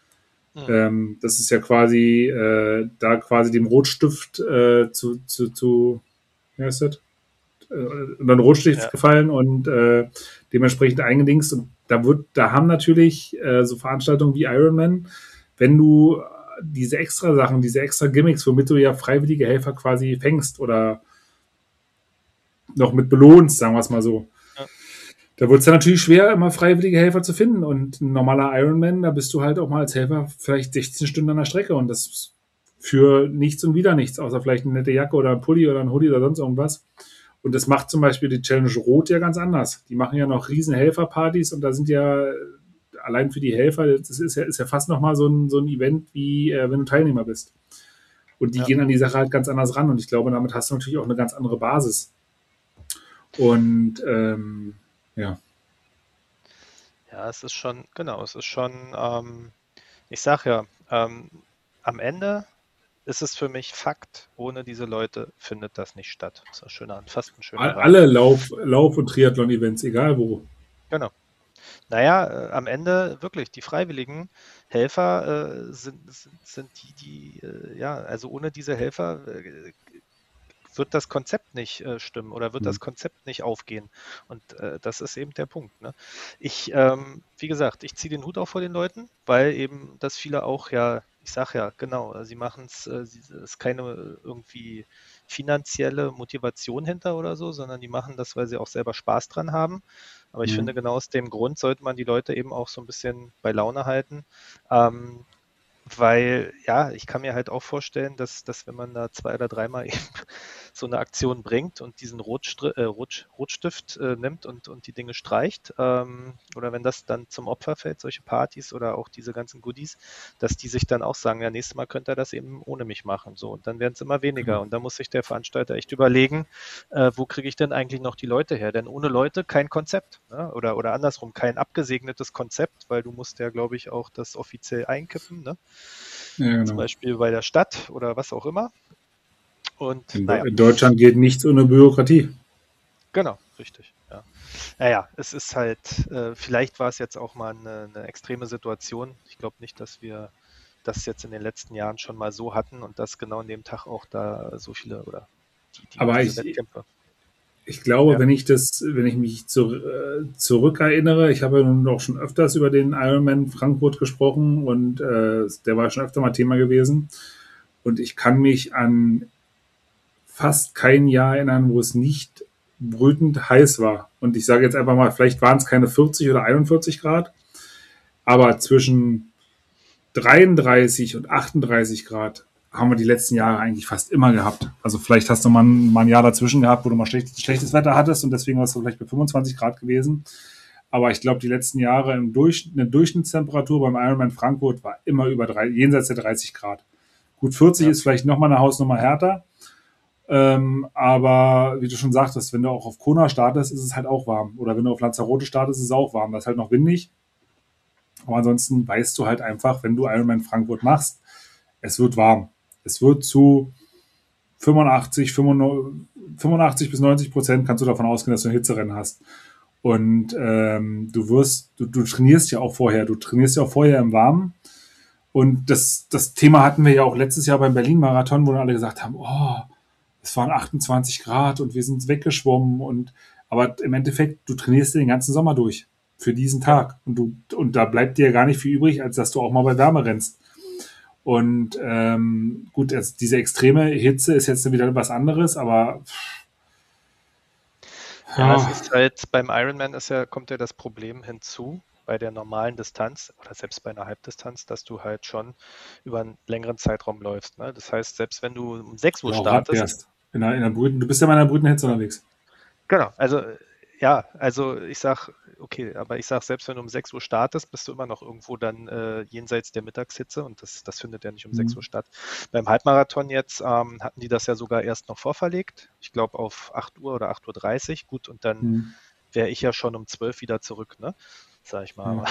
Mhm. Ähm, das ist ja quasi äh, da quasi dem Rotstift äh, zu, zu, zu, wie heißt das? Äh, unter den Rotstift Ja. gefallen und äh, dementsprechend eingedingst. Und da wird, da haben natürlich äh, so Veranstaltungen wie Ironman, wenn du diese extra Sachen, diese extra Gimmicks, womit du ja freiwillige Helfer quasi fängst oder noch mit belohnst, sagen wir es mal so. Ja. Da wird es dann natürlich schwer, immer freiwillige Helfer zu finden. Und ein normaler Ironman, da bist du halt auch mal als Helfer vielleicht sechzehn Stunden an der Strecke und das für nichts und wieder nichts, außer vielleicht eine nette Jacke oder ein Pulli oder ein Hoodie oder sonst irgendwas. Und das macht zum Beispiel die Challenge Rot ja ganz anders. Die machen ja noch riesen Helferpartys und da sind ja allein für die Helfer, das ist ja, ist ja fast nochmal so ein, so ein Event, wie äh, wenn du Teilnehmer bist. Und die Ja. gehen an die Sache halt ganz anders ran und ich glaube, damit hast du natürlich auch eine ganz andere Basis. Und ähm, ja. Ja, es ist schon, genau, es ist schon, ähm, ich sag ja, ähm, am Ende ist es für mich Fakt, ohne diese Leute findet das nicht statt. Das ist ein schöner, fast ein schöner Reim. Alle Lauf-, Lauf und Triathlon-Events, egal wo. Genau. Naja, äh, am Ende wirklich, die freiwilligen Helfer äh, sind, sind, sind die, die, äh, ja, also ohne diese Helfer äh, wird das Konzept nicht äh, stimmen oder wird Hm. das Konzept nicht aufgehen. Und äh, das ist eben der Punkt. Ne? Ich, ähm, wie gesagt, ich ziehe den Hut auch vor den Leuten, weil eben das viele auch ja, ich sage ja, genau, sie machen es, äh, es ist keine irgendwie finanzielle Motivation hinter oder so, sondern die machen das, weil sie auch selber Spaß dran haben. Aber ich Hm. finde, genau aus dem Grund sollte man die Leute eben auch so ein bisschen bei Laune halten. Ähm, weil, ja, ich kann mir halt auch vorstellen, dass, dass wenn man da zwei oder dreimal eben so eine Aktion bringt und diesen Rotstri äh, Rot Rotstift äh, nimmt und, und die Dinge streicht, ähm, oder wenn das dann zum Opfer fällt, solche Partys oder auch diese ganzen Goodies, dass die sich dann auch sagen, ja, nächstes Mal könnt ihr das eben ohne mich machen. So, und dann werden es immer weniger. Genau. Und da muss sich der Veranstalter echt überlegen, äh, wo kriege ich denn eigentlich noch die Leute her? Denn ohne Leute kein Konzept. Ne? Oder, oder andersrum, kein abgesegnetes Konzept, weil du musst ja, glaube ich, auch das offiziell einkippen. Ne? Ja, Zum genau. Beispiel bei der Stadt oder was auch immer. Und In, naja, in Deutschland geht nichts ohne Bürokratie. genau, richtig. Ja. Naja, es ist halt, äh, vielleicht war es jetzt auch mal eine, eine extreme Situation. Ich glaube nicht, dass wir das jetzt in den letzten Jahren schon mal so hatten und dass genau an dem Tag auch da so viele oder die, die Aber diese ich, Wettkämpfe. ich glaube, Ja. wenn ich das, wenn ich mich zu, äh, zurückerinnere, ich habe ja nun auch schon öfters über den Ironman Frankfurt gesprochen und äh, der war schon öfter mal Thema gewesen. Und ich kann mich an fast kein Jahr erinnern, wo es nicht brütend heiß war. Und ich sage jetzt einfach mal, vielleicht waren es keine vierzig oder einundvierzig Grad, aber zwischen dreiunddreißig und achtunddreißig Grad haben wir die letzten Jahre eigentlich fast immer gehabt. Also vielleicht hast du mal ein, mal ein Jahr dazwischen gehabt, wo du mal schlecht, schlechtes Wetter hattest und deswegen warst du vielleicht bei fünfundzwanzig Grad gewesen. Aber ich glaube, die letzten Jahre im Durch, eine Durchschnittstemperatur beim Ironman Frankfurt war immer über drei, jenseits der dreißig Grad. Gut, vierzig Ja. ist vielleicht nochmal eine Hausnummer härter, Ähm, aber wie du schon sagtest, wenn du auch auf Kona startest, ist es halt auch warm. Oder wenn du auf Lanzarote startest, ist es auch warm. Das ist halt noch windig. Aber ansonsten weißt du halt einfach, wenn du Ironman Frankfurt machst, es wird warm. Es wird zu fünfundachtzig, fünfundachtzig bis neunzig Prozent kannst du davon ausgehen, dass du ein Hitzerennen hast. Und ähm, du wirst, du, du trainierst ja auch vorher, du trainierst ja auch vorher im Warmen. Und das, das Thema hatten wir ja auch letztes Jahr beim Berlin-Marathon, wo dann alle gesagt haben, oh, es waren achtundzwanzig Grad und wir sind weggeschwommen. Und, aber im Endeffekt, du trainierst den ganzen Sommer durch für diesen Tag. Und, du, und da bleibt dir gar nicht viel übrig, als dass du auch mal bei Wärme rennst. Und ähm, gut, also diese extreme Hitze ist jetzt wieder was anderes, aber ja, es ist halt beim Ironman ist ja, kommt ja das Problem hinzu, bei der normalen Distanz oder selbst bei einer Halbdistanz, dass du halt schon über einen längeren Zeitraum läufst. Ne? Das heißt, selbst wenn du um sechs Uhr ja, startest. In einer, in einer Brüten, du bist ja mal in einer Brütenhitze unterwegs. Genau, also ja, also ich sag, okay, aber ich sag, selbst wenn du um sechs Uhr startest, bist du immer noch irgendwo dann äh, jenseits der Mittagshitze und das, das findet ja nicht um mhm. sechs Uhr statt. Beim Halbmarathon jetzt ähm, hatten die das ja sogar erst noch vorverlegt, ich glaube auf acht Uhr oder acht Uhr dreißig, gut, und dann mhm. wäre ich ja schon um zwölf wieder zurück, ne, sag ich mal.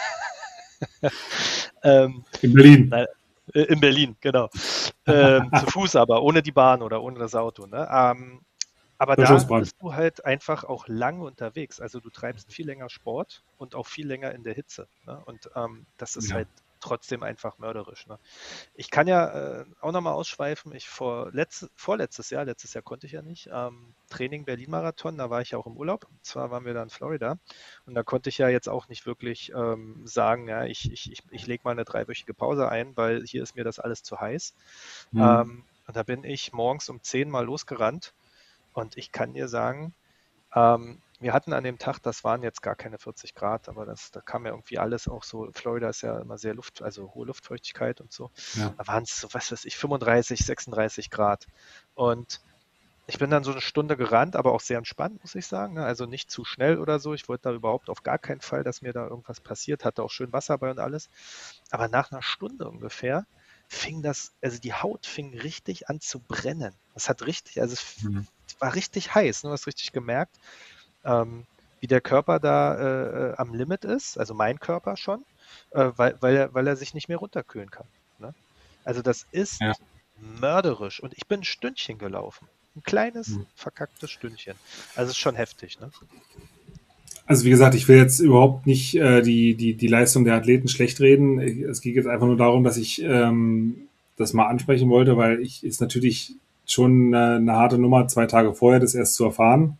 Ja. ähm, in Berlin. Na, äh, in Berlin, genau. ähm, zu Fuß aber, ohne die Bahn oder ohne das Auto, ne. Ähm, Aber da bist du halt einfach auch lange unterwegs. Also du treibst viel länger Sport und auch viel länger in der Hitze. Ne? Und ähm, das ist ja. halt trotzdem einfach mörderisch. Ne? Ich kann ja äh, auch nochmal ausschweifen. Ich vor letzt, vorletztes Jahr, letztes Jahr konnte ich ja nicht, ähm, Training Berlin-Marathon, da war ich ja auch im Urlaub. Und zwar waren wir da in Florida. Und da konnte ich ja jetzt auch nicht wirklich ähm, sagen, ja, ich, ich, ich, ich lege mal eine dreiwöchige Pause ein, weil hier ist mir das alles zu heiß. Mhm. Ähm, und da bin ich morgens um zehn mal losgerannt. Und ich kann dir sagen, ähm, wir hatten an dem Tag, das waren jetzt gar keine vierzig Grad, aber das, da kam ja irgendwie alles auch so, Florida ist ja immer sehr Luft, also hohe Luftfeuchtigkeit und so. Ja. Da waren es so, was weiß ich, fünfunddreißig, sechsunddreißig Grad. Und ich bin dann so eine Stunde gerannt, aber auch sehr entspannt, muss ich sagen. Also nicht zu schnell oder so. Ich wollte da überhaupt auf gar keinen Fall, dass mir da irgendwas passiert. Hatte auch schön Wasser bei und alles. Aber nach einer Stunde ungefähr fing das, also die Haut fing richtig an zu brennen. Das hat richtig, also es mhm. war richtig heiß. Du hast richtig gemerkt, ähm, wie der Körper da äh, am Limit ist, also mein Körper schon, äh, weil, weil, er, weil er sich nicht mehr runterkühlen kann. Ne? Also das ist ja. mörderisch. Und ich bin ein Stündchen gelaufen. Ein kleines, mhm. verkacktes Stündchen. Also es ist schon heftig, ne? Also wie gesagt, ich will jetzt überhaupt nicht äh, die, die, die Leistung der Athleten schlecht reden. Es geht jetzt einfach nur darum, dass ich ähm, das mal ansprechen wollte, weil ich ist natürlich schon eine, eine harte Nummer, zwei Tage vorher das erst zu erfahren.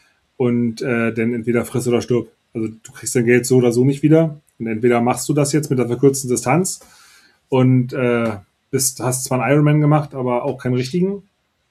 Und äh, dann entweder friss oder stirb. Also du kriegst dein Geld so oder so nicht wieder. Und entweder machst du das jetzt mit der verkürzten Distanz und äh, bist, hast zwar einen Ironman gemacht, aber auch keinen richtigen.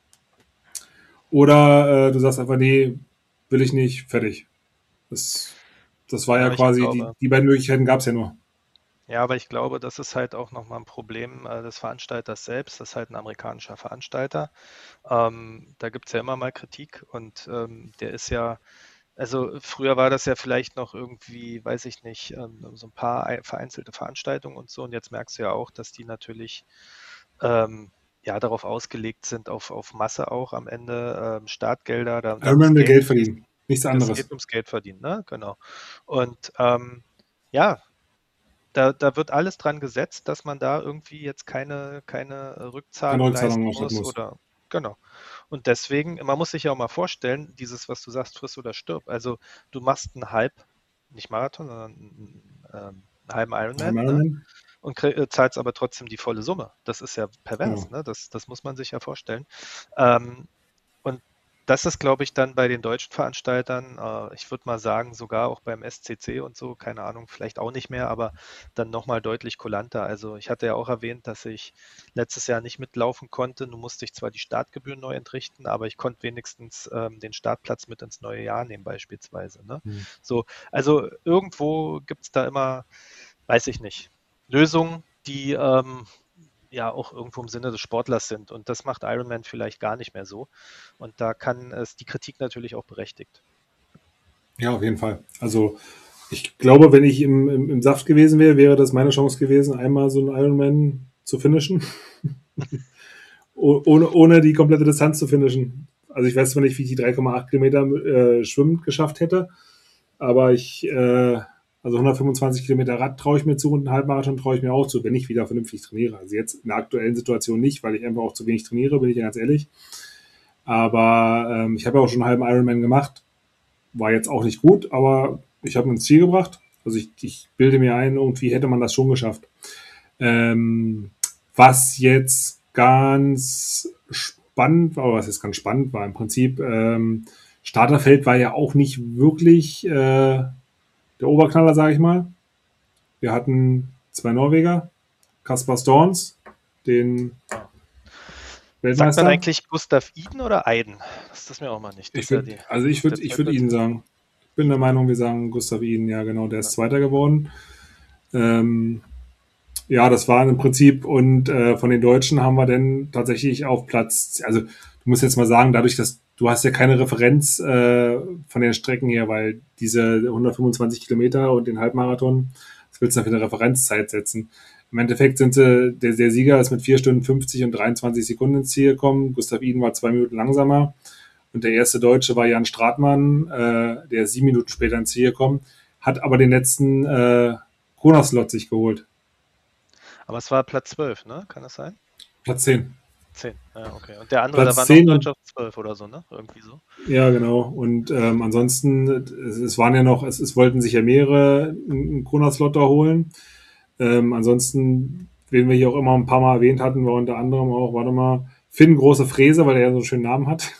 Oder äh, du sagst einfach, nee, will ich nicht, fertig. Das, das war ja, ja quasi, glaube, die, die beiden Möglichkeiten gab es ja nur. Ja, aber ich glaube, das ist halt auch nochmal ein Problem äh, des Veranstalters selbst. Das ist halt ein amerikanischer Veranstalter. Ähm, da gibt es ja immer mal Kritik und ähm, der ist ja, also früher war das ja vielleicht noch irgendwie, weiß ich nicht, ähm, so ein paar vereinzelte Veranstaltungen und so. Und jetzt merkst du ja auch, dass die natürlich ähm, ja darauf ausgelegt sind, auf, auf Masse auch am Ende, ähm, Startgelder. Da, da Ironman will Geld verdienen. Nichts anderes. Es geht ums Geld verdienen, ne? Genau. Und ähm, ja, da, da wird alles dran gesetzt, dass man da irgendwie jetzt keine, keine Rückzahlung, keine Rückzahlung leisten muss, muss. Oder, genau. Und deswegen, man muss sich ja auch mal vorstellen, dieses, was du sagst, friss oder stirb. Also du machst einen Halb, nicht Marathon, sondern einen, ähm, einen halben Ironman. Ironman. Ne? Und äh, zahlst aber trotzdem die volle Summe. Das ist ja pervers, ja. Ne? Das, das muss man sich ja vorstellen. Ähm, und das ist, glaube ich, dann bei den deutschen Veranstaltern, äh, ich würde mal sagen, sogar auch beim S C C und so, keine Ahnung, vielleicht auch nicht mehr, aber dann nochmal deutlich kulanter. Also ich hatte ja auch erwähnt, dass ich letztes Jahr nicht mitlaufen konnte. Nun musste ich zwar die Startgebühren neu entrichten, aber ich konnte wenigstens ähm, den Startplatz mit ins neue Jahr nehmen beispielsweise. Ne? Mhm. So, also irgendwo gibt es da immer, weiß ich nicht, Lösungen, die ähm, ja auch irgendwo im Sinne des Sportlers sind. Und das macht Ironman vielleicht gar nicht mehr so. Und da kann es die Kritik natürlich auch berechtigt. Ja, auf jeden Fall. Also ich glaube, wenn ich im, im, im Saft gewesen wäre, wäre das meine Chance gewesen, einmal so einen Ironman zu finishen. oh, ohne, ohne die komplette Distanz zu finishen. Also ich weiß zwar nicht, wie ich die drei Komma acht Kilometer äh, schwimmend geschafft hätte, aber ich, äh, also hundertfünfundzwanzig Kilometer Rad traue ich mir zu und einen Halbmarathon traue ich mir auch zu, wenn ich wieder vernünftig trainiere. Also jetzt in der aktuellen Situation nicht, weil ich einfach auch zu wenig trainiere, bin ich ja ganz ehrlich. Aber ähm, ich habe ja auch schon einen halben Ironman gemacht. War jetzt auch nicht gut, aber ich habe mir ins Ziel gebracht. Also ich, ich bilde mir ein, irgendwie hätte man das schon geschafft. Ähm, was jetzt ganz spannend war, was jetzt ganz spannend war, im Prinzip, ähm, Starterfeld war ja auch nicht wirklich äh, der Oberknaller, sage ich mal. Wir hatten zwei Norweger, Kaspar Storns, den Weltmeister. Sagt man eigentlich Gustav Iden oder Eiden? Das ist mir auch mal nicht. Ich würd, ja also ich würde ich würd Iden sagen. Ich bin der Meinung, wir sagen Gustav Iden, ja genau, der ist Zweiter geworden. Ähm, ja, das war im Prinzip, und äh, von den Deutschen haben wir dann tatsächlich auf Platz, also du musst jetzt mal sagen, dadurch, dass du hast ja keine Referenz äh, von den Strecken her, weil diese hundertfünfundzwanzig Kilometer und den Halbmarathon, das willst du für eine Referenzzeit setzen. Im Endeffekt sind sie, der, der Sieger ist mit vier Stunden fünfzig und dreiundzwanzig Sekunden ins Ziel gekommen. Gustav Iden war zwei Minuten langsamer. Und der erste Deutsche war Jan Stratmann, äh, der ist sieben Minuten später ins Ziel gekommen, hat aber den letzten äh, Kona-Slot sich geholt. Aber es war Platz zwölf, ne? Kann das sein? Platz zehn. zehn, ja, okay. Und der andere, Platz da war zehn noch Deutsch auf zwölf oder so, ne? Irgendwie so. Ja, genau. Und ähm, ansonsten, es, es waren ja noch, es, es wollten sich ja mehrere einen Kona-Slot da holen. Ähm, ansonsten, wen wir hier auch immer ein paar Mal erwähnt hatten, war unter anderem auch, warte mal, Finn Große Fräse, weil er ja so einen schönen Namen hat.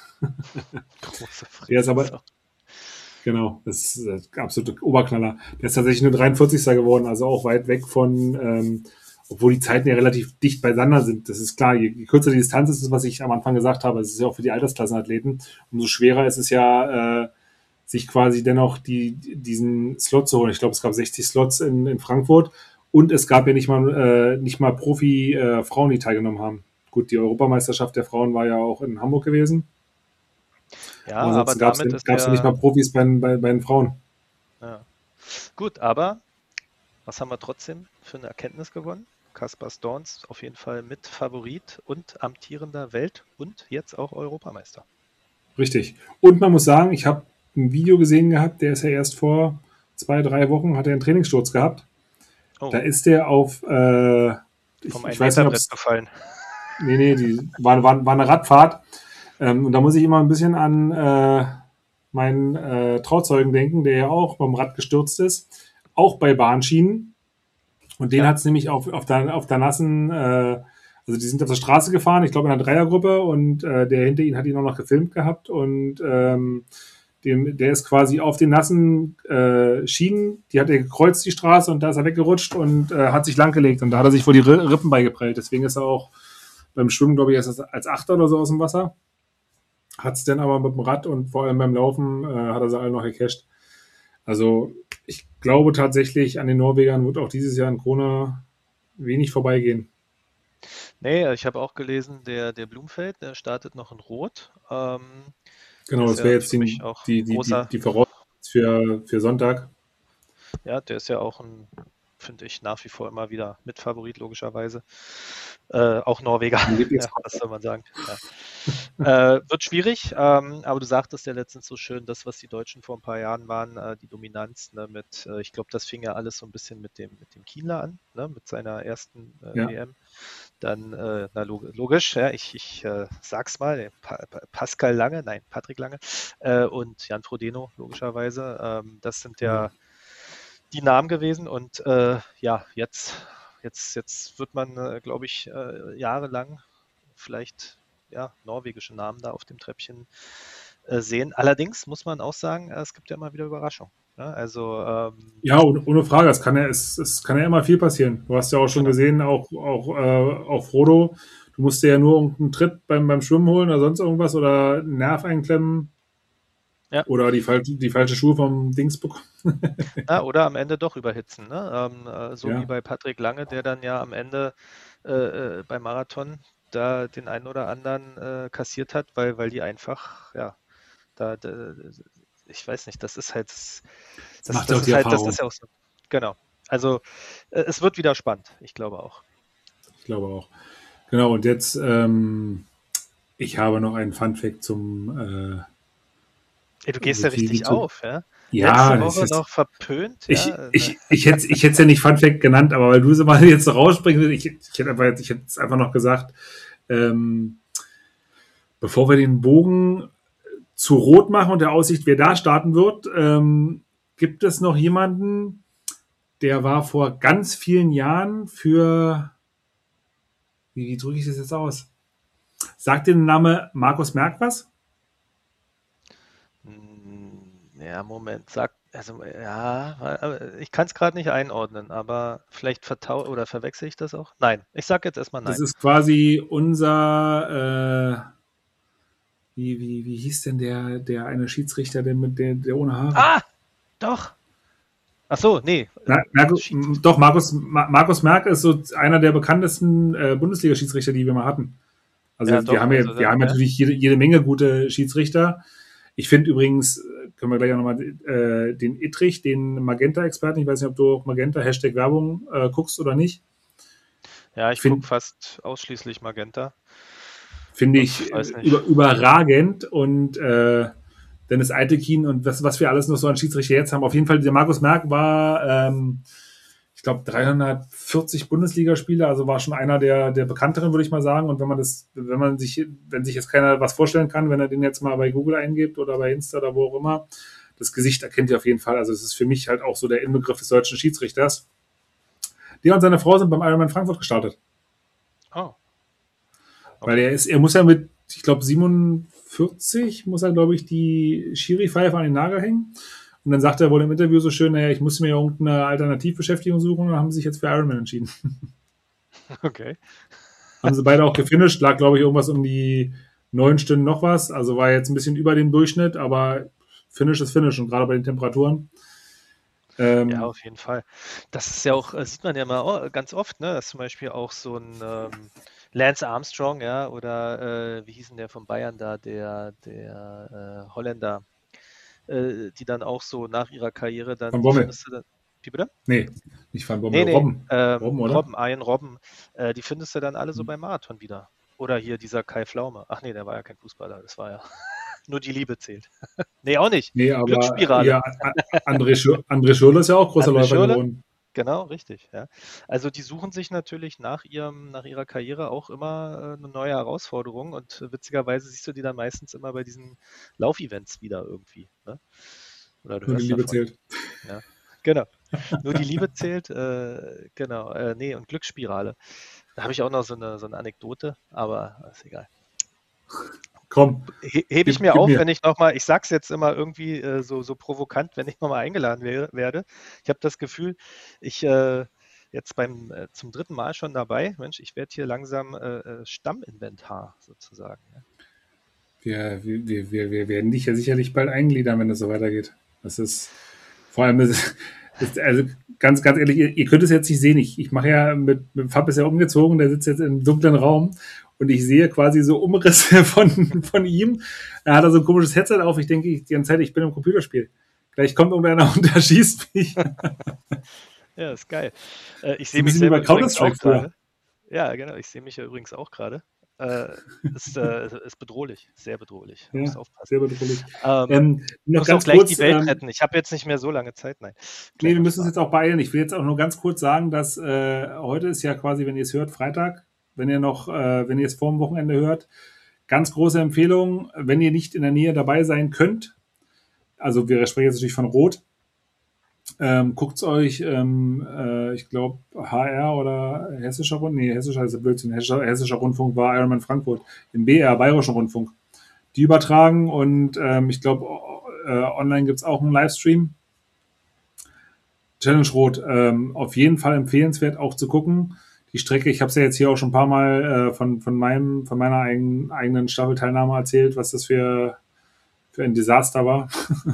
Große Fräse. Der ist aber, genau, das ist der absolute Oberknaller. Der ist tatsächlich nur dreiundvierzigster geworden, also auch weit weg von, ähm, obwohl die Zeiten ja relativ dicht beieinander sind. Das ist klar, je, je kürzer die Distanz ist, was ich am Anfang gesagt habe, es ist ja auch für die Altersklassenathleten, umso schwerer ist es ja, äh, sich quasi dennoch die, diesen Slot zu holen. Ich glaube, es gab sechzig Slots in, in Frankfurt. Und es gab ja nicht mal, äh, nicht mal Profi-Frauen, äh, die teilgenommen haben. Gut, die Europameisterschaft der Frauen war ja auch in Hamburg gewesen. Ja, aber damit gab's, ist gab's ja nicht mal Profis bei, bei, bei den Frauen. Ja. Gut, aber was haben wir trotzdem für eine Erkenntnis gewonnen? Kaspar Storns auf jeden Fall mit Favorit und amtierender Welt- und jetzt auch Europameister. Richtig. Und man muss sagen, ich habe ein Video gesehen gehabt, der ist ja erst vor zwei, drei Wochen, hat er einen Trainingssturz gehabt. Oh. Da ist der auf, äh, ich, Vom ich weiß nicht, ob es gefallen. Nee, nee, die war, war, war eine Radfahrt. Ähm, und da muss ich immer ein bisschen an äh, meinen äh, Trauzeugen denken, der ja auch beim Rad gestürzt ist, auch bei Bahnschienen. Und den ja. hat es nämlich auf, auf, der, auf der nassen, äh, also die sind auf der Straße gefahren, ich glaube in einer Dreiergruppe, und äh, der hinter ihnen hat ihn auch noch gefilmt gehabt, und ähm, dem, der ist quasi auf den nassen äh, Schienen, die hat er gekreuzt, die Straße, und da ist er weggerutscht und äh, hat sich langgelegt, und da hat er sich vor die Rippen beigeprellt. Deswegen ist er auch beim Schwimmen, glaube ich, erst als Achter oder so aus dem Wasser. Hat es dann aber mit dem Rad und vor allem beim Laufen äh, hat er sie alle noch gecasht. Also ich glaube tatsächlich, an den Norwegern wird auch dieses Jahr in Kona wenig vorbeigehen. Nee, ich habe auch gelesen, der, der Blumfeld, der startet noch in Rot. Ähm, genau, das wäre ja jetzt die, die, die, die, die Voraussetzung für, für Sonntag. Ja, der ist ja auch ein, finde ich, nach wie vor immer wieder Mitfavorit, logischerweise. Äh, auch Norweger, ja, was soll man sagen. Ja. äh, wird schwierig, ähm, aber du sagtest ja letztens so schön, das, was die Deutschen vor ein paar Jahren waren, äh, die Dominanz, ne, mit, äh, ich glaube, das fing ja alles so ein bisschen mit dem, mit dem Kienler an, ne, mit seiner ersten äh, ja. W M. Dann, äh, na logisch, ja, ich, ich äh, sag's mal, pa Pascal Lange, nein, Patrick Lange äh, und Jan Frodeno, logischerweise. Ähm, das sind ja mhm. die Namen gewesen, und äh, ja, jetzt Jetzt, jetzt wird man, äh, glaube ich, äh, jahrelang vielleicht ja, norwegische Namen da auf dem Treppchen äh, sehen. Allerdings muss man auch sagen, äh, es gibt ja immer wieder Überraschungen. Ne? Also, ähm, ja, ohne, ohne Frage, es kann ja, es, es kann ja immer viel passieren. Du hast ja auch schon genau. gesehen, auch, auch, äh, auch Frodo, du musst dir ja nur irgendeinen Tritt beim, beim Schwimmen holen oder sonst irgendwas oder einen Nerv einklemmen. Ja. Oder die falsche, die falsche Schuhe vom Dings bekommen. Ja, oder am Ende doch überhitzen. Ne? Ähm, äh, so ja. wie bei Patrick Lange, der dann ja am Ende äh, äh, beim Marathon da den einen oder anderen äh, kassiert hat, weil, weil die einfach, ja, da, da ich weiß nicht, das ist halt, das, das, macht das auch ist die halt, Erfahrung. das ist ja auch so. Genau. Also äh, es wird wieder spannend, ich glaube auch. Ich glaube auch. Genau, und jetzt ähm Ich habe noch einen Funfact zum äh, Ey, du gehst ja richtig zu, auf, ja? Ja, Letzte Woche ist, noch verpönt, ich, ja? ich, ich hätte ich es ja nicht Funfact genannt, aber weil du sie mal jetzt so rausspringen willst, ich, ich hätte einfach, ich hätte es einfach noch gesagt, ähm, bevor wir den Bogen zu Rot machen und der Aussicht, wer da starten wird, ähm, gibt es noch jemanden, der war vor ganz vielen Jahren für, wie, wie drücke ich das jetzt aus? Sagt dir der Name Markus Merck was? Ja, Moment, sag, also ja, ich kann es gerade nicht einordnen, aber vielleicht vertau oder verwechsel ich das auch? Nein, ich sage jetzt erstmal nein. Das ist quasi unser, äh, wie, wie, wie hieß denn der, der eine Schiedsrichter, der mit der, der ohne Haare? Ah, doch. Ach so, nee. Na, Markus, doch, Markus, Markus Merck ist so einer der bekanntesten äh, Bundesliga-Schiedsrichter, die wir mal hatten. Also Ja, wir doch, haben ja, also wir dann, haben ja. natürlich jede, jede Menge gute Schiedsrichter. Ich finde übrigens, können wir gleich auch nochmal äh, den Ittrich, den Magenta-Experten, ich weiß nicht, ob du auch Magenta, Hashtag Werbung äh, guckst oder nicht. Ja, ich gucke fast ausschließlich Magenta. Finde ich über, überragend und äh, Dennis Eitekin und was, was wir alles noch so an Schiedsrichter jetzt haben. Auf jeden Fall, der Markus Merck war, ähm, ich glaube, dreihundertvierzig Bundesligaspiele, also war schon einer der, der bekannteren, würde ich mal sagen. Und wenn man das, wenn man sich, wenn sich jetzt keiner was vorstellen kann, wenn er den jetzt mal bei Google eingibt oder bei Insta oder wo auch immer, das Gesicht erkennt ihr auf jeden Fall. Also es ist für mich halt auch so der Inbegriff des deutschen Schiedsrichters. Der und seine Frau sind beim Ironman Frankfurt gestartet. Oh. Okay. Weil er ist, er muss ja mit, ich glaube, siebenundvierzig muss er, glaube ich, die Schiri-Pfeife an den Nagel hängen. Und dann sagt er wohl im Interview so schön, naja, ich muss mir irgendeine Alternativbeschäftigung suchen und dann haben sie sich jetzt für Ironman entschieden. Okay. Haben sie beide auch gefinisht, lag, glaube ich, irgendwas um die neun Stunden noch was. Also war jetzt ein bisschen über dem Durchschnitt, aber Finish ist Finish und gerade bei den Temperaturen. Ähm, ja, auf jeden Fall. Das ist ja auch, sieht man ja mal ganz oft, ne, dass zum Beispiel auch so ein ähm, Lance Armstrong, ja, oder äh, wie hieß denn der von Bayern da, der, der äh, Holländer, äh, die dann auch so nach ihrer Karriere dann. Van Bommel. Dann, wie bitte? Nee, nicht Van Bommel, nee, nee, Robben. Ähm, Robben, oder? Robben, Ian Robben. Äh, die findest du dann alle so mhm. beim Marathon wieder. Oder hier dieser Kai Pflaume. Ach nee, der war ja kein Fußballer, das war ja. Nur die Liebe zählt. nee, auch nicht. Nee, aber Glücksspirale. Ja, André, Schur, André Schurle ist ja auch großer Läufer geworden. Genau, richtig. Ja. Also die suchen sich natürlich nach ihrem, nach ihrer Karriere auch immer äh, eine neue Herausforderung und äh, witzigerweise siehst du die dann meistens immer bei diesen Laufevents wieder irgendwie. Ne? Oder du Nur hörst die Liebe davon. zählt. Ja. Genau. Nur die Liebe zählt, äh, genau. Äh, nee, und Glücksspirale. Da habe ich auch noch so eine, so eine Anekdote, aber ist egal. Komm. He hebe ich mir auf, mir. wenn ich nochmal, ich sag's jetzt immer irgendwie äh, so, so provokant, wenn ich nochmal eingeladen wär, werde. Ich habe das Gefühl, ich äh, jetzt beim äh, zum dritten Mal schon dabei, Mensch, ich werde hier langsam äh, Stamminventar sozusagen. Ja. Wir, wir, wir, wir werden dich ja sicherlich bald eingliedern, wenn das so weitergeht. Das ist vor allem, ist, ist, also ganz, ganz ehrlich, ihr, ihr könnt es jetzt nicht sehen. Ich, ich mache ja mit, mit Fab ist ja umgezogen, der sitzt jetzt im dunklen Raum. Und ich sehe quasi so Umrisse von, von ihm. Er hat da so ein komisches Headset auf. Ich denke die ganze Zeit, ich bin im Computerspiel. Gleich kommt irgendeiner und erschießt mich. Ja, ist geil. Äh, ich sehe mich selber übrigens auch gerade. Ja, genau. Ich sehe mich ja übrigens auch gerade. Äh, ist, äh, ist bedrohlich. Sehr bedrohlich. Ja, muss aufpassen. Sehr bedrohlich. Ähm, ähm, noch muss ganz auch gleich kurz, die Welt ähm, retten. Ich habe jetzt nicht mehr so lange Zeit. Nein. Nee, wir müssen uns jetzt auch beeilen. Ich will jetzt auch nur ganz kurz sagen, dass äh, heute ist ja quasi, wenn ihr es hört, Freitag. Wenn ihr noch, äh, wenn ihr es vor dem Wochenende hört, ganz große Empfehlung, wenn ihr nicht in der Nähe dabei sein könnt, also wir sprechen jetzt natürlich von Rot, ähm, guckt es euch, ähm, äh, ich glaube, H R oder Hessischer Rundfunk, nee, Hessischer ist Blödsinn, Hessischer, Hessischer Rundfunk war Ironman Frankfurt, im B R, Bayerischen Rundfunk, die übertragen und ähm, ich glaube, äh, online gibt es auch einen Livestream. Challenge Rot, ähm, auf jeden Fall empfehlenswert auch zu gucken. Die Strecke, ich habe es ja jetzt hier auch schon ein paar Mal äh, von, von, meinem, von meiner eigenen, eigenen Staffelteilnahme erzählt, was das für, für ein Desaster war.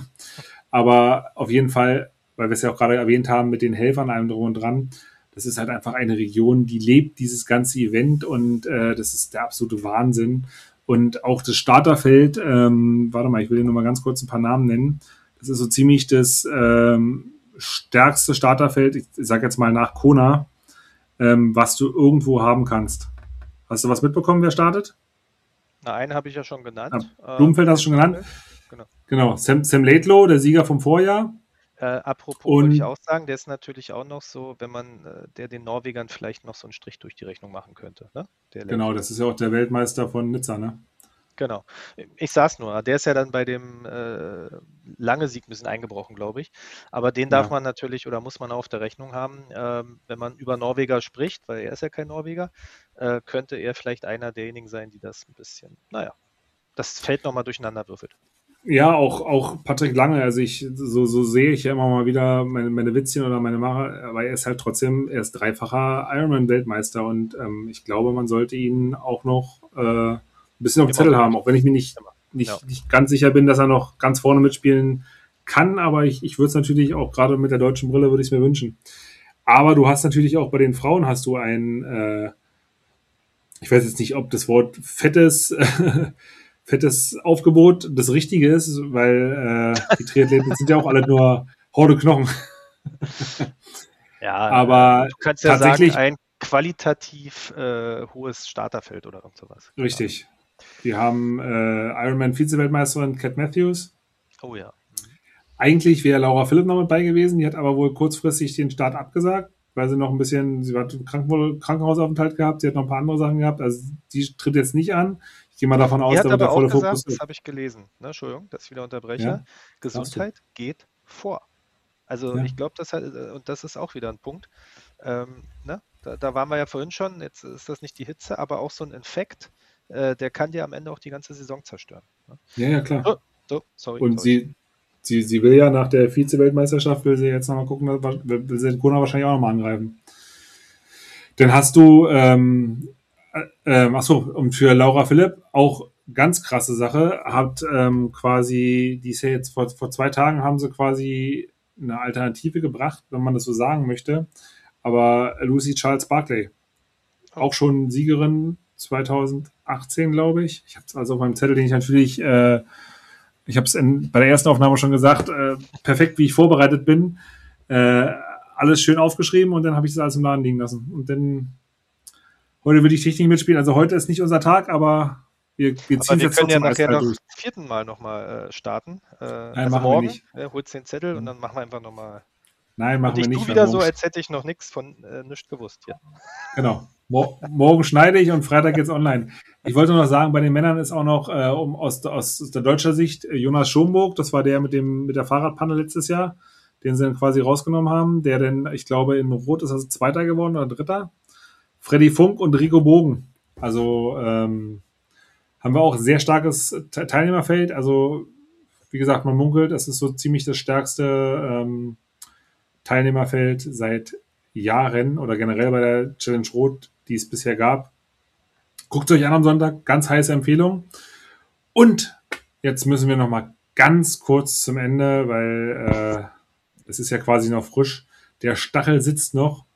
Aber auf jeden Fall, weil wir es ja auch gerade erwähnt haben, mit den Helfern, allem drum und dran, das ist halt einfach eine Region, die lebt dieses ganze Event und äh, das ist der absolute Wahnsinn. Und auch das Starterfeld, ähm, warte mal, ich will dir nur mal ganz kurz ein paar Namen nennen. Das ist so ziemlich das ähm, stärkste Starterfeld, ich sage jetzt mal nach Kona, Ähm, was du irgendwo haben kannst. Hast du was mitbekommen, wer startet? Na, einen habe ich ja schon genannt. Ja, Blumenfeld ähm, hast du schon genannt. Genau. Genau, Sam, Sam Laidlow, der Sieger vom Vorjahr. Äh, apropos, wollte ich Und auch sagen, der ist natürlich auch noch so, wenn man, äh, der den Norwegern vielleicht noch so einen Strich durch die Rechnung machen könnte, ne? Der genau, Laidlow. das ist ja auch der Weltmeister von Nizza, ne? Genau. Ich sag's nur, der ist ja dann bei dem äh, lange Sieg ein bisschen eingebrochen, glaube ich. Aber den darf Ja. man natürlich oder muss man auf der Rechnung haben. Ähm, wenn man über Norweger spricht, weil er ist ja kein Norweger, äh, könnte er vielleicht einer derjenigen sein, die das ein bisschen, naja, das Feld nochmal durcheinander würfelt. Ja, auch, auch Patrick Lange, also ich, so, so sehe ich ja immer mal wieder meine, meine Witzchen oder meine Macher, aber er ist halt trotzdem, er ist dreifacher Ironman-Weltmeister und ähm, ich glaube, man sollte ihn auch noch äh, ein bisschen auf dem Immer Zettel noch haben, auch wenn ich mir nicht, Immer. nicht, Ja. nicht ganz sicher bin, dass er noch ganz vorne mitspielen kann, aber ich, ich würde es natürlich auch gerade mit der deutschen Brille würde ich es mir wünschen. Aber du hast natürlich auch bei den Frauen hast du ein, äh, ich weiß jetzt nicht, ob das Wort fettes fettes Aufgebot das Richtige ist, weil äh, die Triathleten sind ja auch alle nur Horde Knochen. Ja, Aber äh, du kannst ja tatsächlich, sagen, ein qualitativ äh, hohes Starterfeld oder irgend sowas. richtig. Die haben äh, Ironman-Vize-Weltmeisterin Cat Matthews. Oh ja. Mhm. Eigentlich wäre Laura Philipp noch mit bei gewesen, die hat aber wohl kurzfristig den Start abgesagt, weil sie noch ein bisschen, sie hat einen Kranken Krankenhausaufenthalt gehabt, sie hat noch ein paar andere Sachen gehabt, also die tritt jetzt nicht an. Ich gehe mal davon aus, Die hat da wird der aber auch volle gesagt, Fokus. das habe ich gelesen, ne, Entschuldigung, dass ich wieder unterbreche, Ja, Gesundheit geht vor. Also ja. ich glaube, das hat, äh, und das ist auch wieder ein Punkt. Ähm, ne? da, da waren wir ja vorhin schon, jetzt ist das nicht die Hitze, aber auch so ein Infekt, äh, der kann dir am Ende auch die ganze Saison zerstören. Ne? Ja, ja, klar. Oh, so, sorry. Und sorry. sie, sie, sie will ja nach der Vize-Weltmeisterschaft, will sie jetzt nochmal gucken, will sie Kona wahrscheinlich auch nochmal angreifen. Dann hast du, ähm, äh, achso, und für Laura Philipp auch ganz krasse Sache, hat ähm, quasi, die ist ja jetzt vor, vor zwei Tagen haben sie quasi eine Alternative gebracht, wenn man das so sagen möchte. Aber Lucy Charles Barclay, Oh. auch schon Siegerin zweitausendachtzehn, glaube ich. Ich habe es also auf meinem Zettel, den ich natürlich, äh, ich habe es bei der ersten Aufnahme schon gesagt, äh, perfekt, wie ich vorbereitet bin, äh, alles schön aufgeschrieben und dann habe ich es alles im Laden liegen lassen. Und dann, heute würde ich Technik mitspielen. Also heute ist nicht unser Tag, aber wir, wir ziehen Aber wir es jetzt können ja trotzdem nachher eiskalt noch durch. zum vierten Mal nochmal äh, starten. Äh, Nein, also machen wir morgen, nicht. äh, holst den Zettel und dann machen wir einfach nochmal. Nein, machen Und ich wir tu nicht. wieder weil so, morgen- als hätte ich noch nichts von äh, nichts gewusst hier. Genau. Mo morgen schneide ich und Freitag geht's online. Ich wollte noch sagen, bei den Männern ist auch noch äh, um, aus, aus, aus der deutscher Sicht äh, Jonas Schomburg, das war der mit dem mit der Fahrradpanne letztes Jahr, den sie dann quasi rausgenommen haben, der dann, ich glaube, in Rot ist also Zweiter geworden oder Dritter. Freddy Funk und Rico Bogen. Also ähm, haben wir auch sehr starkes Te Teilnehmerfeld. Also wie gesagt, man munkelt, es ist so ziemlich das stärkste ähm, Teilnehmerfeld seit Jahren oder generell bei der Challenge Rot, die es bisher gab. Guckt euch an am Sonntag, ganz heiße Empfehlung. Und jetzt müssen wir noch mal ganz kurz zum Ende, weil äh, es ist ja quasi noch frisch. Der Stachel sitzt noch.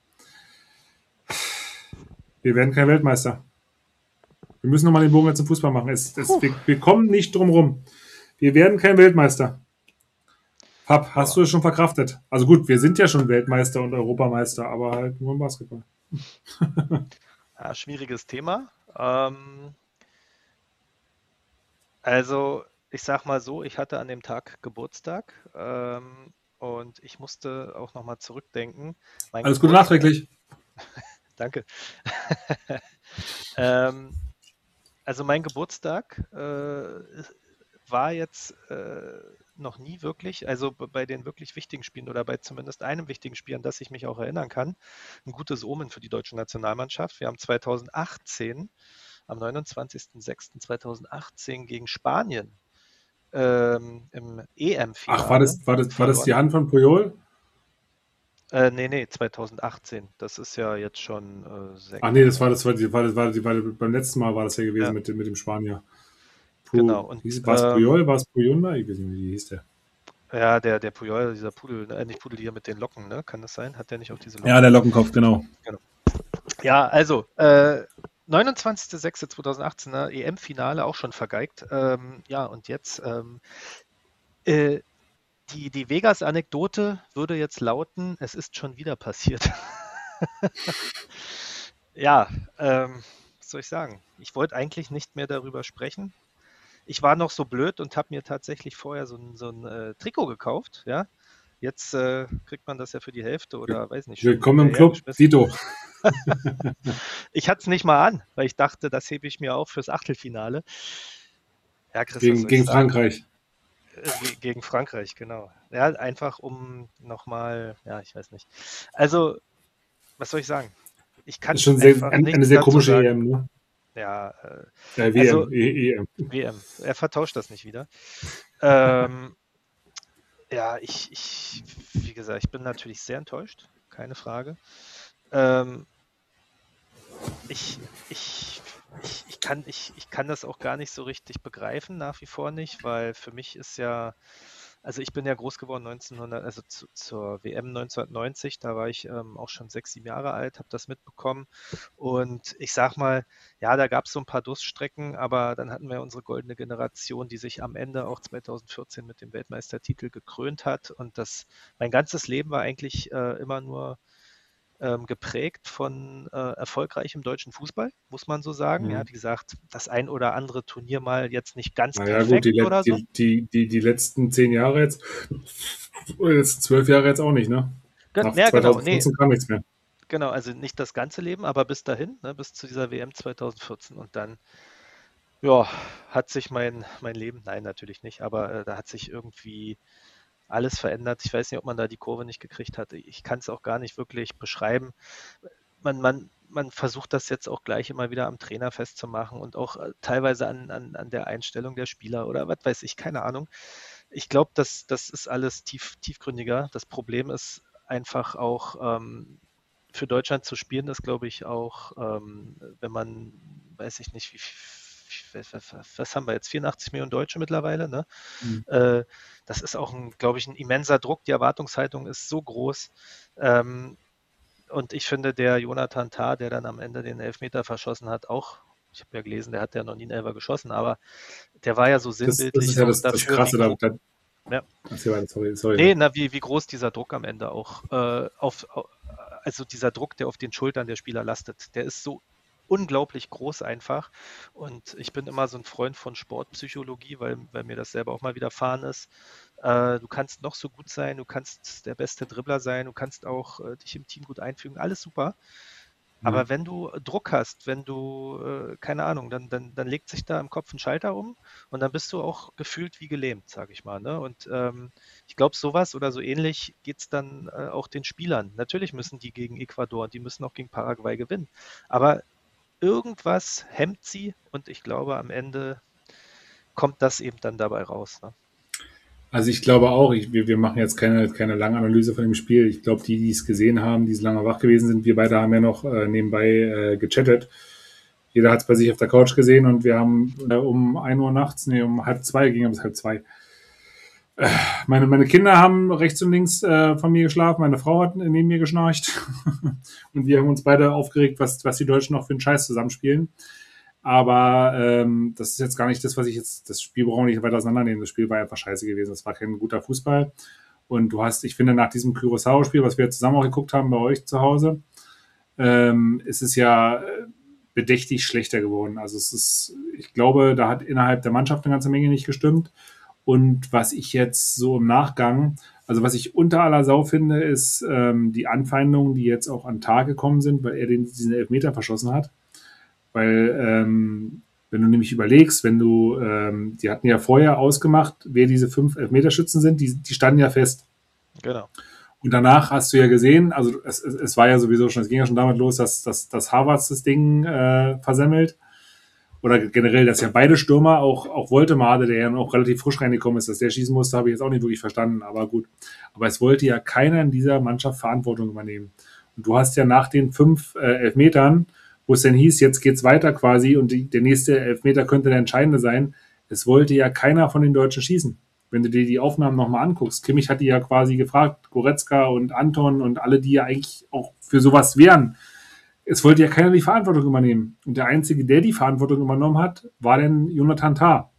Wir werden kein Weltmeister. Wir müssen noch mal den Bogen jetzt zum Fußball machen. Es, es, wir, wir kommen nicht drum rum. Wir werden kein Weltmeister. Pap, hast du es schon verkraftet? Also gut, wir sind ja schon Weltmeister und Europameister, aber halt nur im Basketball. Ja, schwieriges Thema. Ähm, also, ich sag mal so, ich hatte an dem Tag Geburtstag ähm, und ich musste auch nochmal zurückdenken. Mein Alles Gute Geburtstag- nachträglich. Danke. ähm, also mein Geburtstag äh, war jetzt äh, noch nie wirklich, also b- bei den wirklich wichtigen Spielen oder bei zumindest einem wichtigen Spiel, an das ich mich auch erinnern kann, ein gutes Omen für die deutsche Nationalmannschaft. Wir haben zweitausendachtzehn, am neunundzwanzigsten sechsten zweitausendachtzehn gegen Spanien ähm, im E M-Finale. Ach, war das, war, das, war das die verloren. Hand von Puyol? Äh, nee, nee, zweitausendachtzehn. Das ist ja jetzt schon äh, sechs. Ach nee, das war das war die, war das war die, war die, beim letzten Mal war das ja gewesen Ja. mit, dem- mit dem Spanier. Pu, Genau, und, hieß, war es ähm, Puyol? War es Puyunda? Ich weiß nicht, wie hieß der? Ja, der, der Puyol, dieser Pudel, äh, nicht Pudel hier mit den Locken, ne? Kann das sein? Hat der nicht auch diese Locken? Ja, der Lockenkopf, genau. Ja, also, äh, neunundzwanzigster sechster zweitausendachtzehn, ne, E M-Finale auch schon vergeigt. Ähm, ja, und jetzt, ähm, äh, die, die Vegas-Anekdote würde jetzt lauten, es ist schon wieder passiert. Ja, ähm, was soll ich sagen? Ich wollte eigentlich nicht mehr darüber sprechen. Ich war noch so blöd und habe mir tatsächlich vorher so ein, so ein äh, Trikot gekauft, ja. Jetzt äh, kriegt man das ja für die Hälfte oder weiß nicht. Willkommen im Club, Dito. Ich hatte es nicht mal an, weil ich dachte, das hebe ich mir auf fürs Achtelfinale. Ja, Chris, gegen gegen Frankreich. Äh, gegen Frankreich, genau. Ja, einfach um nochmal, ja, ich weiß nicht. Also, was soll ich sagen? Ich kann das ist schon sehr, eine, eine sehr komische E M, ne? Ja, äh, ja W M, also, E M. W M. Er vertauscht das nicht wieder. ähm, ja, ich, ich, wie gesagt, ich bin natürlich sehr enttäuscht, keine Frage. Ähm, ich, ich, ich, ich, kann, ich, ich kann das auch gar nicht so richtig begreifen, nach wie vor nicht, weil für mich ist ja, also ich bin ja groß geworden neunzehnhundert, also zu, zur W M neunzehnhundertneunzig, da war ich ähm, auch schon sechs, sieben Jahre alt, habe das mitbekommen und ich sag mal, ja, da gab es so ein paar Durststrecken, aber dann hatten wir unsere goldene Generation, die sich am Ende auch zweitausendvierzehn mit dem Weltmeistertitel gekrönt hat und das, mein ganzes Leben war eigentlich äh, immer nur ähm, geprägt von äh, erfolgreichem deutschen Fußball, muss man so sagen. Mhm. Ja, wie gesagt, das ein oder andere Turnier mal jetzt nicht ganz naja, perfekt gut, die, oder so. Die, die, die, die letzten zehn Jahre jetzt, oder jetzt zwölf Jahre jetzt auch nicht, ne? Nach ja, zweitausendvierzehn genau, nee, kam nichts mehr. Genau, also nicht das ganze Leben, aber bis dahin, ne, bis zu dieser W M zweitausendvierzehn und dann, ja, hat sich mein, mein Leben, nein, natürlich nicht, aber äh, da hat sich irgendwie alles verändert. Ich weiß nicht, ob man da die Kurve nicht gekriegt hat. Ich kann es auch gar nicht wirklich beschreiben. Man, man, man versucht das jetzt auch gleich immer wieder am Trainer festzumachen und auch äh, teilweise an, an, an der Einstellung der Spieler oder was weiß ich, keine Ahnung. Ich glaube, das, das ist alles tief, tiefgründiger. Das Problem ist einfach auch, ähm, für Deutschland zu spielen, ist, glaube ich, auch, ähm, wenn man, weiß ich nicht, wie, wie, was haben wir jetzt, vierundachtzig Millionen Deutsche mittlerweile, ne? Mhm. Äh, das ist auch, ein, glaube ich, ein immenser Druck. Die Erwartungshaltung ist so groß. Ähm, und ich finde, der Jonathan Tah, der dann am Ende den Elfmeter verschossen hat, auch, ich habe ja gelesen, der hat ja noch nie einen Elfer geschossen, aber der war ja so sinnbildlich das, das ist ja das, dafür, das Krasse, wie, da, da, ja. sorry, sorry. Nee, na, wie, wie groß dieser Druck am Ende auch äh, auf, also dieser Druck, der auf den Schultern der Spieler lastet, der ist so unglaublich groß einfach. Und ich bin immer so ein Freund von Sportpsychologie, weil, weil mir das selber auch mal widerfahren ist. Äh, du kannst noch so gut sein, du kannst der beste Dribbler sein, du kannst auch äh, dich im Team gut einfügen, alles super. Aber ja. wenn du Druck hast, wenn du, äh, keine Ahnung, dann, dann, dann legt sich da im Kopf ein Schalter um und dann bist du auch gefühlt wie gelähmt, sage ich mal. Ne? Und ähm, ich glaube, sowas oder so ähnlich geht es dann äh, auch den Spielern. Natürlich müssen die gegen Ecuador und die müssen auch gegen Paraguay gewinnen. Aber irgendwas hemmt sie und ich glaube, am Ende kommt das eben dann dabei raus. Ne? Also ich glaube auch, ich, wir, wir machen jetzt keine, keine lange Analyse von dem Spiel. Ich glaube, die, die es gesehen haben, die so lange wach gewesen sind, wir beide haben ja noch äh, nebenbei äh, gechattet. Jeder hat es bei sich auf der Couch gesehen und wir haben äh, um ein Uhr nachts, nee, um halb zwei, ging es halb zwei. Äh, meine, meine Kinder haben rechts und links äh, von mir geschlafen, meine Frau hat neben mir geschnarcht und wir haben uns beide aufgeregt, was, was die Deutschen noch für einen Scheiß zusammenspielen. Aber ähm, das ist jetzt gar nicht das, was ich jetzt, das Spiel brauchen wir nicht weiter auseinandernehmen. Das Spiel war einfach scheiße gewesen. Das war kein guter Fußball. Und du hast, ich finde, nach diesem Curaçao-Spiel, was wir zusammen auch geguckt haben bei euch zu Hause, ähm, ist es ja bedächtig schlechter geworden. Also es ist, ich glaube, da hat innerhalb der Mannschaft eine ganze Menge nicht gestimmt. Und was ich jetzt so im Nachgang, also was ich unter aller Sau finde, ist ähm, die Anfeindungen, die jetzt auch an den Tag gekommen sind, weil er den, diesen Elfmeter verschossen hat. Weil, ähm, wenn du nämlich überlegst, wenn du, ähm, die hatten ja vorher ausgemacht, wer diese fünf Elfmeterschützen sind, die, die standen ja fest. Genau. Und danach hast du ja gesehen, also es, es, es war ja sowieso schon, es ging ja schon damit los, dass, dass, dass Havertz das Ding äh, versemmelt. Oder generell, dass ja beide Stürmer, auch, auch Woltemade, der ja auch relativ frisch reingekommen ist, dass der schießen musste, habe ich jetzt auch nicht wirklich verstanden, aber gut. Aber es wollte ja keiner in dieser Mannschaft Verantwortung übernehmen. Und du hast ja nach den fünf äh, Elfmetern, wo es dann hieß, jetzt geht's weiter quasi und die, der nächste Elfmeter könnte der entscheidende sein. Es wollte ja keiner von den Deutschen schießen. Wenn du dir die Aufnahmen nochmal anguckst, Kimmich hat die ja quasi gefragt, Goretzka und Anton und alle, die ja eigentlich auch für sowas wären. Es wollte ja keiner die Verantwortung übernehmen. Und der Einzige, der die Verantwortung übernommen hat, war dann Jonathan Tah.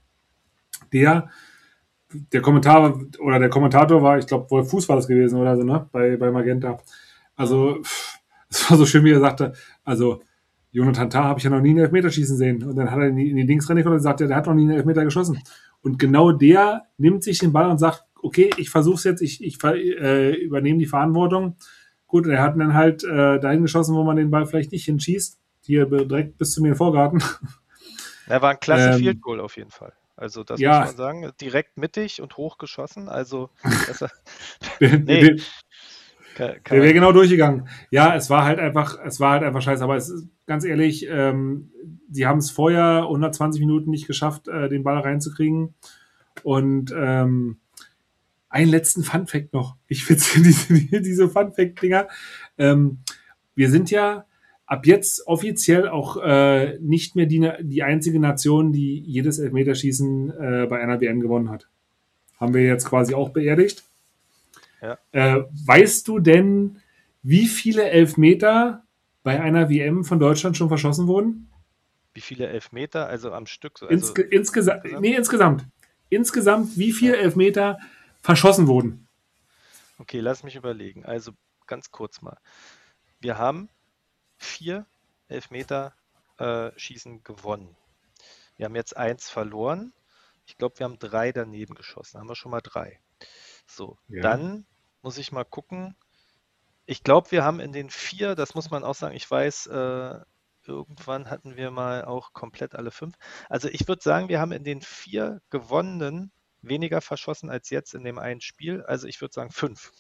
Der, der Kommentar oder der Kommentator war, ich glaube, Wolf Fuß war das gewesen oder so, ne, bei, bei Magenta. Also, es war so schön, wie er sagte, also, Jonathan Tah habe ich ja noch nie einen Elfmeter schießen sehen. Und dann hat er in die, in die Linksrenne und sagt, der hat noch nie einen Elfmeter geschossen. Und genau der nimmt sich den Ball und sagt, okay, ich versuche es jetzt, ich, ich äh, übernehme die Verantwortung. Gut, er hat dann halt äh, dahin geschossen, wo man den Ball vielleicht nicht hinschießt. Hier direkt bis zu mir im Vorgarten. Er war ein klasse Ähm, Field Goal auf jeden Fall. Also das ja. muss man sagen. Direkt mittig und hoch geschossen. Also das, Den, nee, den, kann, kann der wäre man- genau durchgegangen. Ja, es war halt einfach, es war halt einfach scheiße. Aber es ist ganz ehrlich, ähm, sie haben es vorher hundertzwanzig Minuten nicht geschafft, äh, den Ball reinzukriegen. Und ähm, einen letzten Funfact noch. Ich finde diese, diese Funfact-Dinger. Ähm, wir sind ja ab jetzt offiziell auch äh, nicht mehr die, die einzige Nation, die jedes Elfmeterschießen äh, bei einer W M gewonnen hat. Haben wir jetzt quasi auch beerdigt. Ja. Äh, weißt du denn, wie viele Elfmeter bei einer W M von Deutschland schon verschossen wurden? Wie viele Elfmeter, also am Stück? So, also Insge insgesamt, insgesamt? nee, insgesamt. Insgesamt, wie viele Elfmeter verschossen wurden? Okay, lass mich überlegen. Also ganz kurz mal. Wir haben vier Elfmeter äh, Schießen gewonnen. Wir haben jetzt eins verloren. Ich glaube, wir haben drei daneben geschossen. Haben wir schon mal drei. So, Ja. dann muss ich mal gucken. Ich glaube, wir haben in den vier, das muss man auch sagen, ich weiß, äh, irgendwann hatten wir mal auch komplett alle fünf. Also ich würde sagen, wir haben in den vier gewonnenen weniger verschossen als jetzt in dem einen Spiel. Also ich würde sagen fünf.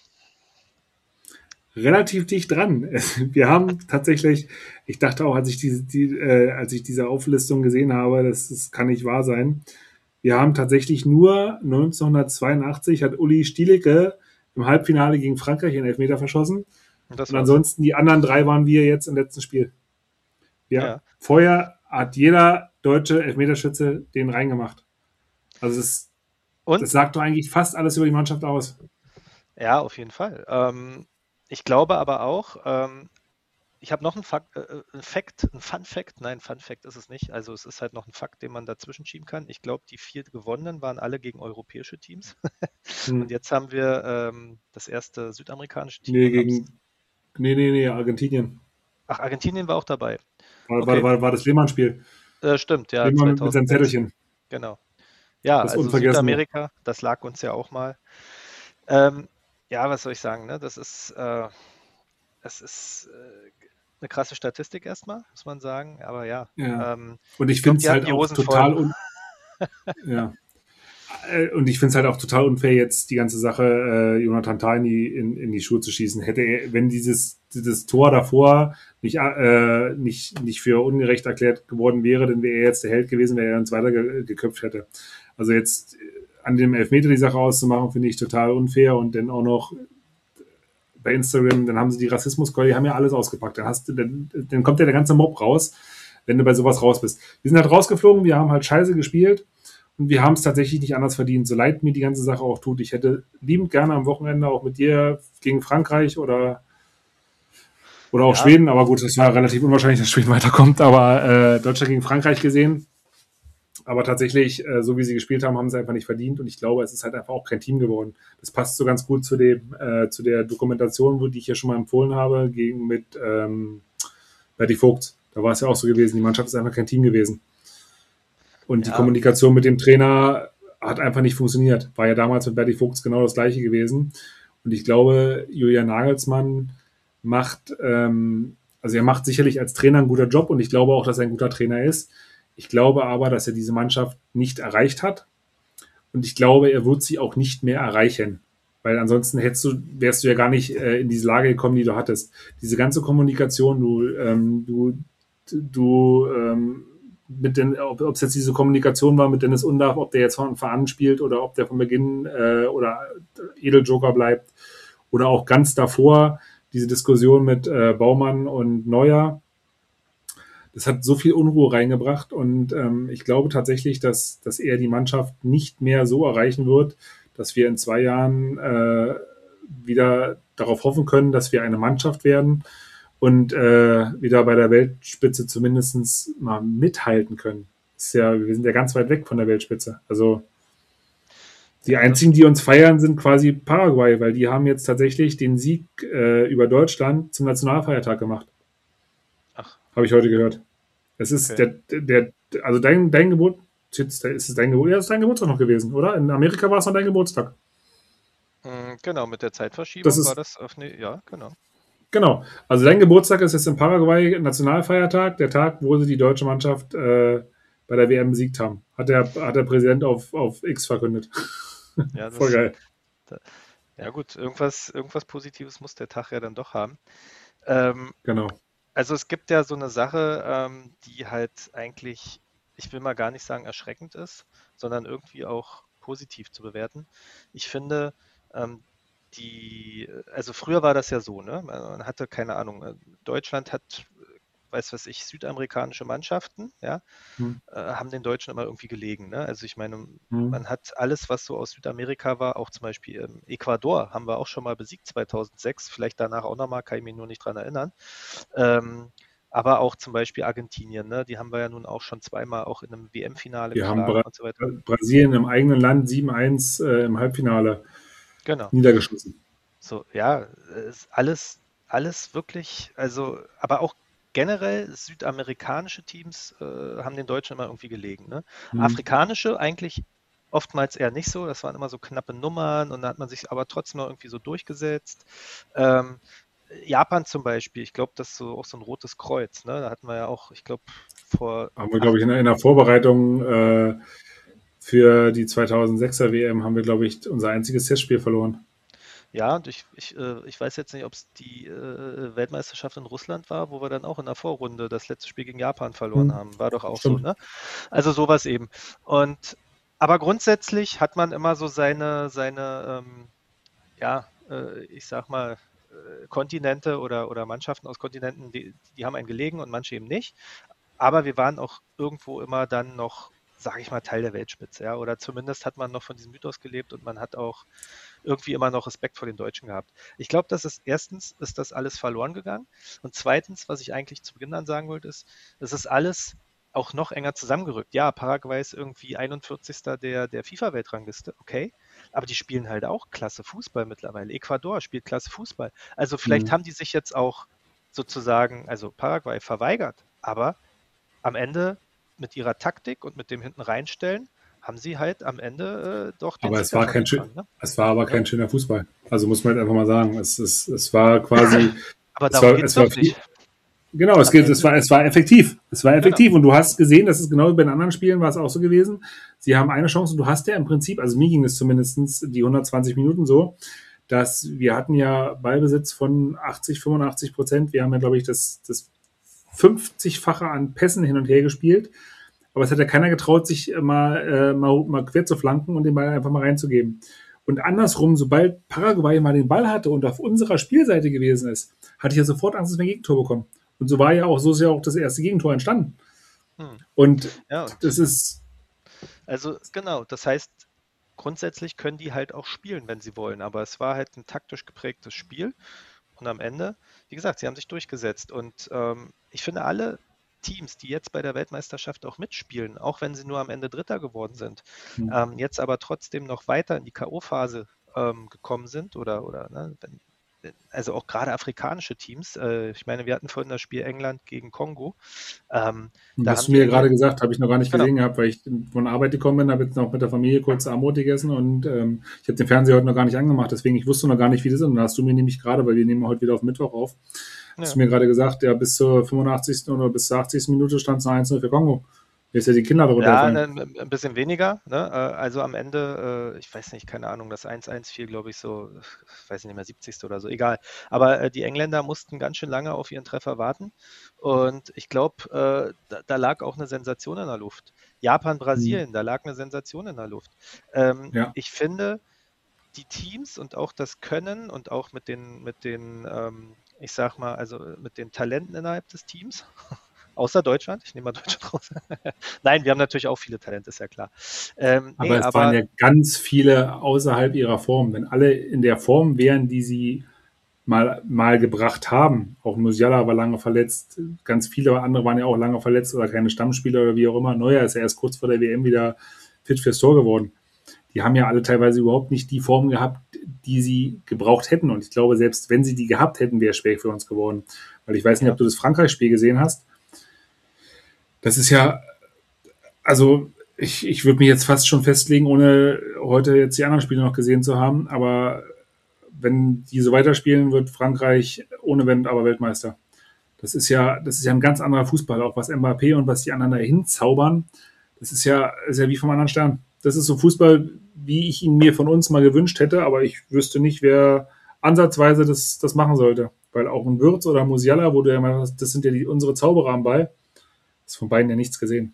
Relativ dicht dran. Wir haben tatsächlich, ich dachte auch, als ich diese, die, äh, als ich diese Auflistung gesehen habe, das, das kann nicht wahr sein. Wir haben tatsächlich nur neunzehnhundertzweiundachtzig hat Uli Stielicke im Halbfinale gegen Frankreich einen Elfmeter verschossen. Und das Und war's. ansonsten die anderen drei waren wir jetzt im letzten Spiel. Ja. Ja. Vorher hat jeder deutsche Elfmeterschütze den reingemacht. Also das, Und das sagt doch eigentlich fast alles über die Mannschaft aus. ja, auf jeden Fall. Ähm, ich glaube aber auch, ähm, ich habe noch einen Fakt, äh, einen Fact, einen Fun Fact. Nein, Fun Fact ist es nicht. Also es ist halt noch ein Fakt, den man dazwischen schieben kann. Ich glaube, die vier gewonnenen waren alle gegen europäische Teams. Hm. Und jetzt haben wir ähm, das erste südamerikanische Team. Nee, und haben's- gegen. Nee, nee, nee, Argentinien. Ach, Argentinien war auch dabei. War, Okay. war, war, war das Lehmann-Spiel. Äh, stimmt, ja. Lehmann mit seinem zweitausendsechs. Zettelchen. Genau. Ja, Das also Unvergessene. Südamerika, das lag uns ja auch mal. Ähm, ja, was soll ich sagen, ne? Das ist, äh, das ist äh, eine krasse Statistik erstmal, muss man sagen. Aber ja, Ja. ähm, Und ich ich glaub, finde es die hatten halt die auch Hosen total voll. un ja. Äh, Und ich finde es halt auch total unfair, jetzt die ganze Sache äh, Jonathan Tah in die, in, in die Schuhe zu schießen. Hätte er, wenn dieses, dieses Tor davor nicht, äh, nicht, nicht für ungerecht erklärt geworden wäre, dann wäre er jetzt der Held gewesen, wenn er uns weiter ge geköpft hätte. Also jetzt an dem Elfmeter die Sache auszumachen, finde ich total unfair und dann auch noch bei Instagram, dann haben sie die Rassismuskeule, die haben ja alles ausgepackt. Dann, hast du, dann, dann kommt ja der ganze Mob raus, wenn du bei sowas raus bist. Wir sind halt rausgeflogen, wir haben halt scheiße gespielt und wir haben es tatsächlich nicht anders verdient. So leid mir die ganze Sache auch tut. Ich hätte liebend gerne am Wochenende auch mit dir gegen Frankreich oder, oder auch Ja. Schweden, aber gut, das war relativ unwahrscheinlich, dass Schweden weiterkommt, aber äh, Deutschland gegen Frankreich gesehen. Aber tatsächlich, äh, so wie sie gespielt haben, haben sie einfach nicht verdient. Und ich glaube, es ist halt einfach auch kein Team geworden. Das passt so ganz gut zu dem, äh, zu der Dokumentation, wo die ich ja schon mal empfohlen habe, gegen mit ähm, Berti Vogt. Da war es ja auch so gewesen. Die Mannschaft ist einfach kein Team gewesen. Und die Ja. Kommunikation mit dem Trainer hat einfach nicht funktioniert. War ja damals mit Berti Vogt genau das Gleiche gewesen. Und ich glaube, Julian Nagelsmann macht, ähm, also er macht sicherlich als Trainer einen guter Job und ich glaube auch, dass er ein guter Trainer ist. Ich glaube aber, dass er diese Mannschaft nicht erreicht hat. Und ich glaube, er wird sie auch nicht mehr erreichen. Weil ansonsten hättest du, wärst du ja gar nicht äh, in diese Lage gekommen, die du hattest. Diese ganze Kommunikation, du, ähm, du, du, ähm, mit den, ob es jetzt diese Kommunikation war mit Dennis Undaff, ob der jetzt von Anfang an spielt oder ob der von Beginn äh, oder Edeljoker bleibt. Oder auch ganz davor diese Diskussion mit äh, Baumann und Neuer. Das hat so viel Unruhe reingebracht und ähm, ich glaube tatsächlich, dass, dass er die Mannschaft nicht mehr so erreichen wird, dass wir in zwei Jahren äh, wieder darauf hoffen können, dass wir eine Mannschaft werden und äh, wieder bei der Weltspitze zumindest mal mithalten können. Ist ja, wir sind ja ganz weit weg von der Weltspitze. Also die einzigen, die uns feiern, sind quasi Paraguay, weil die haben jetzt tatsächlich den Sieg äh, über Deutschland zum Nationalfeiertag gemacht. Ach, Habe ich heute gehört. Es ist Okay. der, der, also dein, dein Geburt, ist es dein Geburt, ja, es ist dein Geburtstag noch gewesen, oder? In Amerika war es noch dein Geburtstag. Mm, Genau, mit der Das Zeitverschiebung war ist, das auf ne, ja, genau. genau. Also dein Geburtstag ist jetzt in Paraguay Nationalfeiertag, der Tag, wo sie die deutsche Mannschaft äh, bei der W M besiegt haben. Hat der, hat der Präsident auf, auf X verkündet. Ja, Voll das, geil. da, ja gut, irgendwas, irgendwas Positives muss der Tag ja dann doch haben. Ähm, Genau. also es gibt ja so eine Sache, ähm, die halt eigentlich, ich will mal gar nicht sagen erschreckend ist, sondern irgendwie auch positiv zu bewerten. Ich finde, ähm, die, also früher war das ja so, ne? Man hatte keine Ahnung, äh, Deutschland hat, äh, weiß was ich, südamerikanische Mannschaften, ja, Hm. äh, haben den Deutschen immer irgendwie gelegen. Ne? Also ich meine, Hm. man hat alles, was so aus Südamerika war, auch zum Beispiel ähm, Ecuador haben wir auch schon mal besiegt zweitausendsechs, vielleicht danach auch nochmal, kann ich mich nur nicht dran erinnern. Ähm, aber auch zum Beispiel Argentinien, ne? Die haben wir ja nun auch schon zweimal auch in einem W M-Finale Wir haben geschlagen Bra und so weiter. Brasilien im eigenen Land sieben eins äh, im Halbfinale Genau. niedergeschossen. So, ja, ist alles, alles wirklich, also, aber auch generell südamerikanische Teams äh, haben den Deutschen immer irgendwie gelegen. Ne? Hm. Afrikanische eigentlich oftmals eher nicht so. Das waren immer so knappe Nummern und da hat man sich aber trotzdem noch irgendwie so durchgesetzt. Ähm, Japan zum Beispiel, ich glaube, das ist so auch so ein rotes Kreuz. Ne? Da hatten wir ja auch, ich glaube, vor Haben wir, glaube acht, ich, in der, in der Vorbereitung äh, für die zweitausendsechser W M haben wir, glaube ich, unser einziges Testspiel verloren. ja, und ich, ich, äh, ich weiß jetzt nicht, ob es die äh, Weltmeisterschaft in Russland war, wo wir dann auch in der Vorrunde das letzte Spiel gegen Japan verloren Hm. haben. War doch auch so, Stimmt. ne? Also sowas eben. Und aber grundsätzlich hat man immer so seine, seine, ähm, ja, äh, ich sag mal, äh, Kontinente oder, oder Mannschaften aus Kontinenten, die, die haben einen gelegen und manche eben nicht. Aber wir waren auch irgendwo immer dann noch, sage ich mal, Teil der Weltspitze, ja. Oder zumindest hat man noch von diesem Mythos gelebt und man hat auch irgendwie immer noch Respekt vor den Deutschen gehabt. Ich glaube, das ist erstens, ist das alles verloren gegangen. Und zweitens, was ich eigentlich zu Beginn dann sagen wollte, ist, es ist alles auch noch enger zusammengerückt. Ja, Paraguay ist irgendwie einundvierzigster der, der FIFA-Weltrangliste, okay. Aber die spielen halt auch klasse Fußball mittlerweile. Ecuador spielt klasse Fußball. Also vielleicht Hm. haben die sich jetzt auch sozusagen, also Paraguay verweigert, aber am Ende mit ihrer Taktik und mit dem hinten reinstellen, haben sie halt am Ende äh, doch den Aber Sieg es war kein schön, davongetragen. Ne? es war aber Ja? kein schöner Fußball. Also muss man halt einfach mal sagen. Es, es, es war quasi, Aber es darum war, geht es es war doch viel, nicht. genau, es Am geht, es Ende, war, es war effektiv. Es war genau. effektiv. Und du hast gesehen, das ist genau wie bei den anderen Spielen war es auch so gewesen. Sie haben eine Chance und du hast ja im Prinzip, also mir ging es zumindest die hundertzwanzig Minuten so, dass wir hatten ja Ballbesitz von achtzig, fünfundachtzig Prozent. Wir haben ja, glaube ich, das, das fünfzigfache an Pässen hin und her gespielt. Aber es hat ja keiner getraut, sich mal, äh, mal, mal quer zu flanken und den Ball einfach mal reinzugeben. Und andersrum, sobald Paraguay mal den Ball hatte und auf unserer Spielseite gewesen ist, hatte ich ja sofort Angst, dass wir ein Gegentor bekommen. Und so war ja auch, so ist ja auch das erste Gegentor entstanden. Hm. Und Ja, und das ist, also genau, das heißt, grundsätzlich können die halt auch spielen, wenn sie wollen, aber es war halt ein taktisch geprägtes Spiel und am Ende, wie gesagt, sie haben sich durchgesetzt und ähm, ich finde alle Teams, die jetzt bei der Weltmeisterschaft auch mitspielen, auch wenn sie nur am Ende Dritter geworden sind, ähm, jetzt aber trotzdem noch weiter in die K O-Phase ähm, gekommen sind oder, oder ne, wenn, also auch gerade afrikanische Teams. Äh, ich meine, wir hatten vorhin das Spiel England gegen Kongo. Ähm, da hast haben du die mir gerade Engländer, gesagt, habe ich noch gar nicht genau, gesehen gehabt, weil ich von Arbeit gekommen bin, habe jetzt noch mit der Familie kurz Armut gegessen und ähm, ich habe den Fernseher heute noch gar nicht angemacht, deswegen ich wusste noch gar nicht, wie das ist. Und da hast du mir nämlich gerade, weil wir nehmen heute wieder auf Mittwoch auf, hast ja. du mir gerade gesagt, ja, bis zur fünfundachtzigsten oder bis zur achtzigsten Minute stand es noch eins null für Kongo. Jetzt ja die Kinder darunter Ja, gefallen. ne, ein bisschen weniger. Ne? Äh, Also am Ende, äh, ich weiß nicht, keine Ahnung, das eins eins fiel, glaube ich, so, ich weiß nicht mehr, siebzigste oder so, egal. Aber äh, die Engländer mussten ganz schön lange auf ihren Treffer warten. Und ich glaube, äh, da, da lag auch eine Sensation in der Luft. Japan, Hm. Brasilien, da lag eine Sensation in der Luft. Ähm, Ja, ich finde, die Teams und auch das Können und auch mit den, mit den, ähm, ich sag mal, also mit den Talenten innerhalb des Teams, außer Deutschland, ich nehme mal Deutschland raus. Nein, wir haben natürlich auch viele Talente, ist ja klar. Ähm, aber nee, es waren aber ja ganz viele außerhalb ihrer Form. Wenn alle in der Form wären, die sie mal, mal gebracht haben, auch Musiala war lange verletzt, ganz viele andere waren ja auch lange verletzt oder keine Stammspieler oder wie auch immer. Neuer ist ja erst kurz vor der W M wieder fit fürs Tor geworden. Die haben ja alle teilweise überhaupt nicht die Form gehabt, die sie gebraucht hätten. Und ich glaube, selbst wenn sie die gehabt hätten, wäre es schwer für uns geworden. Weil ich weiß nicht, ob ja, du das Frankreich-Spiel gesehen hast. Das ist ja, also ich, ich würde mich jetzt fast schon festlegen, ohne heute jetzt die anderen Spiele noch gesehen zu haben, aber wenn die so weiterspielen, wird Frankreich ohne Wenn und Aber Weltmeister. Das ist ja, das ist ja ein ganz anderer Fußball, auch was Mbappé und was die anderen da hinzaubern. Das ist ja, ist ja wie vom anderen Stern. Das ist so Fußball, wie ich ihn mir von uns mal gewünscht hätte, aber ich wüsste nicht, wer ansatzweise das, das machen sollte. Weil auch ein Würz oder ein Musiala, wo du ja mal, das sind ja die, unsere Zauberer am Ball, ist von beiden ja nichts gesehen.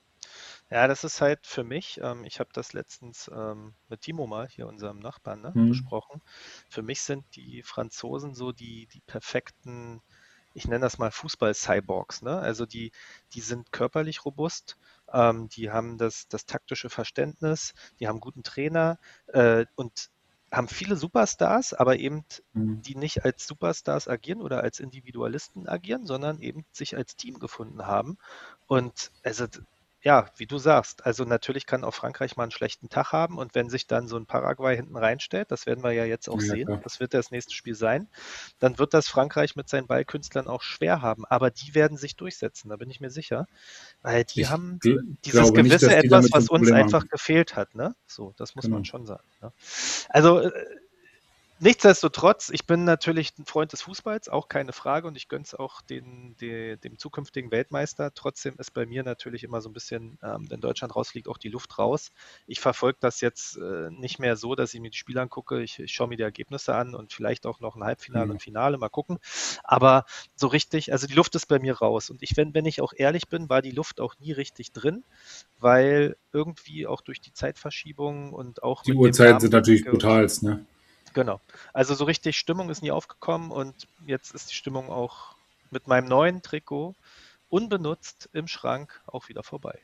Ja, das ist halt für mich, ähm, ich habe das letztens ähm, mit Timo mal, hier unserem Nachbarn, ne, Hm. besprochen. Für mich sind die Franzosen so die, die perfekten, ich nenne das mal Fußball-Cyborgs, ne? Also die, die sind körperlich robust, ähm, die haben das, das taktische Verständnis, die haben einen guten Trainer äh, und haben viele Superstars, aber eben Hm. die nicht als Superstars agieren oder als Individualisten agieren, sondern eben sich als Team gefunden haben. Und also ja, wie du sagst, also natürlich kann auch Frankreich mal einen schlechten Tag haben und wenn sich dann so ein Paraguay hinten reinstellt, das werden wir ja jetzt auch Ja, sehen, klar. das wird das nächste Spiel sein, dann wird das Frankreich mit seinen Ballkünstlern auch schwer haben, aber die werden sich durchsetzen, da bin ich mir sicher, weil die Ich haben gl dieses glaube nicht, gewisse dass die Etwas, damit so ein was uns Problem einfach haben. gefehlt hat, ne? So, das muss man Genau. schon sagen. Ne? Also äh, nichtsdestotrotz, ich bin natürlich ein Freund des Fußballs, auch keine Frage, und ich gönne es auch den, de, dem zukünftigen Weltmeister. Trotzdem ist bei mir natürlich immer so ein bisschen, ähm, wenn Deutschland rausfliegt, auch die Luft raus. Ich verfolge das jetzt äh, nicht mehr so, dass ich mir die Spiele angucke. Ich, ich schaue mir die Ergebnisse an und vielleicht auch noch ein Halbfinale Ja. und Finale, mal gucken. Aber so richtig, also die Luft ist bei mir raus. Und ich, wenn, wenn ich auch ehrlich bin, war die Luft auch nie richtig drin, weil irgendwie auch durch die Zeitverschiebung und auch Die mit dem Uhrzeiten sind natürlich Namenswechsel und brutalst, ne? genau. Also so richtig Stimmung ist nie aufgekommen und jetzt ist die Stimmung auch mit meinem neuen Trikot unbenutzt im Schrank auch wieder vorbei.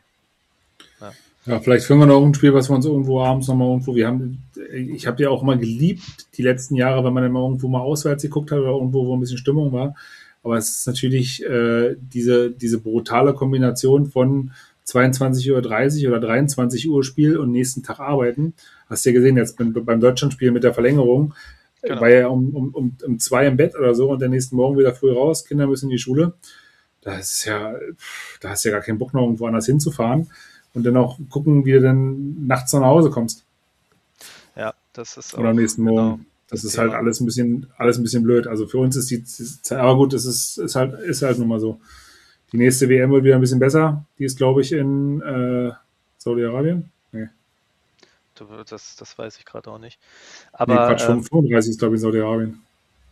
Ja, Ja, vielleicht finden wir noch ein Spiel, was wir uns irgendwo abends nochmal irgendwo. Wir haben, ich habe ja auch immer geliebt, die letzten Jahre, wenn man immer irgendwo mal auswärts geguckt hat oder irgendwo, wo ein bisschen Stimmung war. Aber es ist natürlich äh, diese, diese brutale Kombination von zweiundzwanzig Uhr dreißig oder dreiundzwanzig Uhr Spiel und nächsten Tag arbeiten. Hast du ja gesehen, jetzt beim, beim Deutschlandspiel mit der Verlängerung, äh, genau. war ja um, um, um, um zwei im Bett oder so und der nächsten Morgen wieder früh raus, Kinder müssen in die Schule. Da ist ja, da hast du ja gar keinen Bock noch irgendwo anders hinzufahren und dann auch gucken, wie du dann nachts nach Hause kommst Ja, das ist oder am auch nächsten genau Morgen. Das das ist halt Thema. alles ein bisschen, alles ein bisschen blöd. Also für uns ist die, aber gut, es ist, ist halt, ist halt nun mal so. Die nächste W M wird wieder ein bisschen besser. Die ist, glaube ich, in äh, Saudi-Arabien. Nee. Du, das, das weiß ich gerade auch nicht. Nee, Aber Quatsch, ähm, fünfunddreißig ist, glaube ich, in Saudi-Arabien.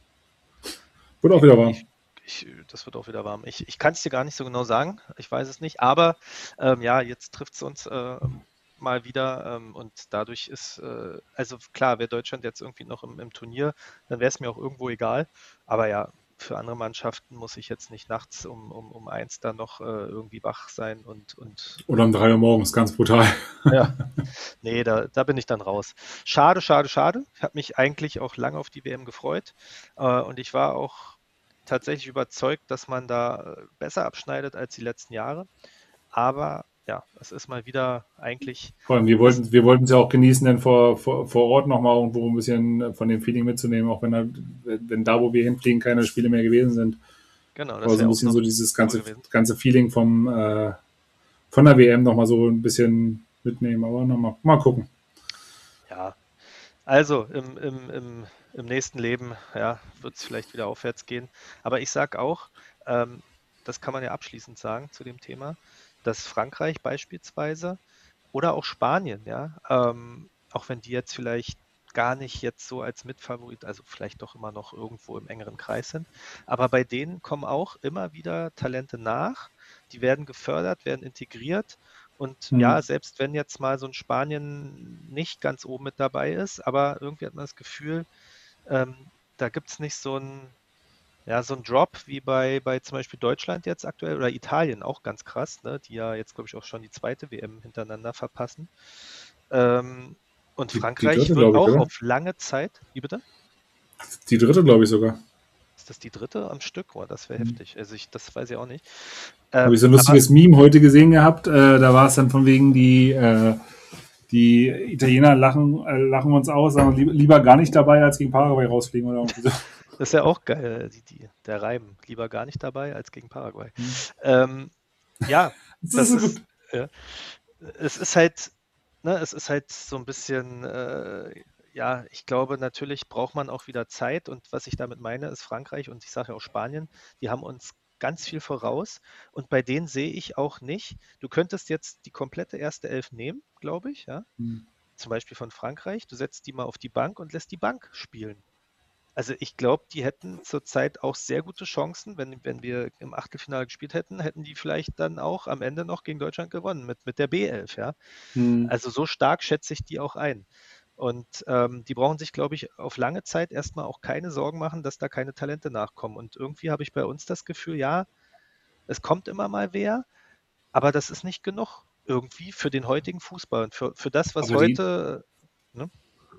Wird auch wieder warm. ich, ich, das wird auch wieder warm. Ich, ich kann es dir gar nicht so genau sagen. Ich weiß es nicht. Aber ähm, ja, jetzt trifft es uns äh, mal wieder ähm, und dadurch ist, äh, also klar, wäre Deutschland jetzt irgendwie noch im, im Turnier, dann wäre es mir auch irgendwo egal. Aber ja, für andere Mannschaften muss ich jetzt nicht nachts um, um, um eins dann noch äh, irgendwie wach sein und, und Oder um drei Uhr morgens, ganz brutal. ja, nee, da, da bin ich dann raus. Schade, schade, schade. Ich habe mich eigentlich auch lange auf die W M gefreut äh, und ich war auch tatsächlich überzeugt, dass man da äh, besser abschneidet als die letzten Jahre. Aber ja, es ist mal wieder eigentlich Vor allem, wir das, wollten wir wollten es ja auch genießen, dann vor, vor, vor Ort nochmal irgendwo ein bisschen von dem Feeling mitzunehmen, auch wenn, da, wenn da, wo wir hinfliegen, keine Spiele mehr gewesen sind. genau, Aber das so ein wäre auch bisschen noch so dieses cool ganze, gewesen. ganze Feeling vom, äh, von der W M nochmal so ein bisschen mitnehmen. Aber nochmal mal gucken. Ja, also im, im, im, im nächsten Leben ja, wird es vielleicht wieder aufwärts gehen. Aber ich sage auch, ähm, das kann man ja abschließend sagen zu dem Thema, dass Frankreich beispielsweise oder auch Spanien, ja, ähm, auch wenn die jetzt vielleicht gar nicht jetzt so als Mitfavorit, also vielleicht doch immer noch irgendwo im engeren Kreis sind, aber bei denen kommen auch immer wieder Talente nach, die werden gefördert, werden integriert und ja, Hm. selbst wenn jetzt mal so ein Spanien nicht ganz oben mit dabei ist, aber irgendwie hat man das Gefühl, ähm, da gibt es nicht so ein ja, so ein Drop wie bei, bei zum Beispiel Deutschland jetzt aktuell oder Italien auch ganz krass, ne, die ja jetzt, glaube ich, auch schon die zweite W M hintereinander verpassen. Ähm, und Die, die Frankreich dritte, wird glaube ich, auch oder? auf lange Zeit, wie bitte? Die dritte, glaube ich sogar. Ist das die dritte am Stück? Oh, das wäre Hm. heftig. Also ich, das weiß ich auch nicht. Habe ich Ähm, so ein aber lustiges Meme heute gesehen gehabt. Äh, da war es dann von wegen, die, äh, die Italiener lachen, äh, lachen uns aus, sagen lieber, lieber gar nicht dabei, als gegen Paraguay rausfliegen oder irgendwie so. das ist ja auch geil, die, die, der Reim. Lieber gar nicht dabei als gegen Paraguay. Hm. Ähm, ja, Das das ist so ist, gut. ja, es ist halt, ne, es ist halt so ein bisschen, äh, ja, ich glaube, natürlich braucht man auch wieder Zeit und was ich damit meine, ist Frankreich und ich sage ja auch Spanien, die haben uns ganz viel voraus und bei denen sehe ich auch nicht, du könntest jetzt die komplette erste Elf nehmen, glaube ich, ja, Hm. zum Beispiel von Frankreich, du setzt die mal auf die Bank und lässt die Bank spielen. Also ich glaube, die hätten zurzeit auch sehr gute Chancen, wenn, wenn wir im Achtelfinale gespielt hätten, hätten die vielleicht dann auch am Ende noch gegen Deutschland gewonnen mit, mit der B elf, ja. Hm. Also so stark schätze ich die auch ein. Und ähm, die brauchen sich, glaube ich, auf lange Zeit erstmal auch keine Sorgen machen, dass da keine Talente nachkommen. Und irgendwie habe ich bei uns das Gefühl, ja, es kommt immer mal wer, aber das ist nicht genug irgendwie für den heutigen Fußball und für, für das, was Aber die, heute, ne?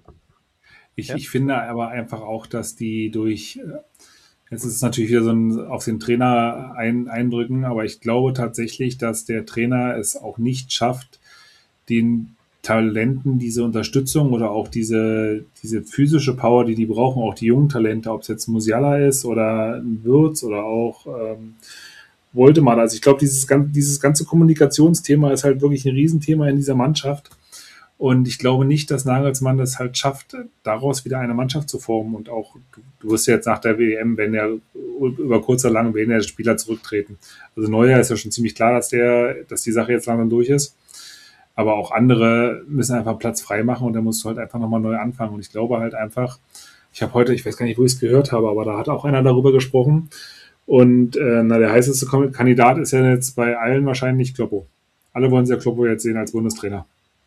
ich, Ja, ich finde aber einfach auch, dass die durch, äh, jetzt ist es natürlich wieder so ein auf den Trainer ein, eindrücken, aber ich glaube tatsächlich, dass der Trainer es auch nicht schafft, den Talenten diese Unterstützung oder auch diese, diese physische Power, die die brauchen, auch die jungen Talente, ob es jetzt Musiala ist oder ein Würz oder auch ähm, Woltemar. Also ich glaube, dieses, dieses ganze Kommunikationsthema ist halt wirklich ein Riesenthema in dieser Mannschaft. Und ich glaube nicht, dass Nagelsmann das halt schafft, daraus wieder eine Mannschaft zu formen. Und auch, du, du wirst ja jetzt nach der W M, wenn er über kurz oder lang, werden ja Spieler zurücktreten. Also Neuer ist ja schon ziemlich klar, dass der, dass die Sache jetzt langsam durch ist. Aber auch andere müssen einfach Platz frei machen und dann musst du halt einfach nochmal neu anfangen. Und ich glaube halt einfach, ich habe heute, ich weiß gar nicht, wo ich es gehört habe, aber da hat auch einer darüber gesprochen. Und äh, na, der heißeste Kandidat ist ja jetzt bei allen wahrscheinlich Kloppo. Alle wollen sich ja Kloppo jetzt sehen als Bundestrainer.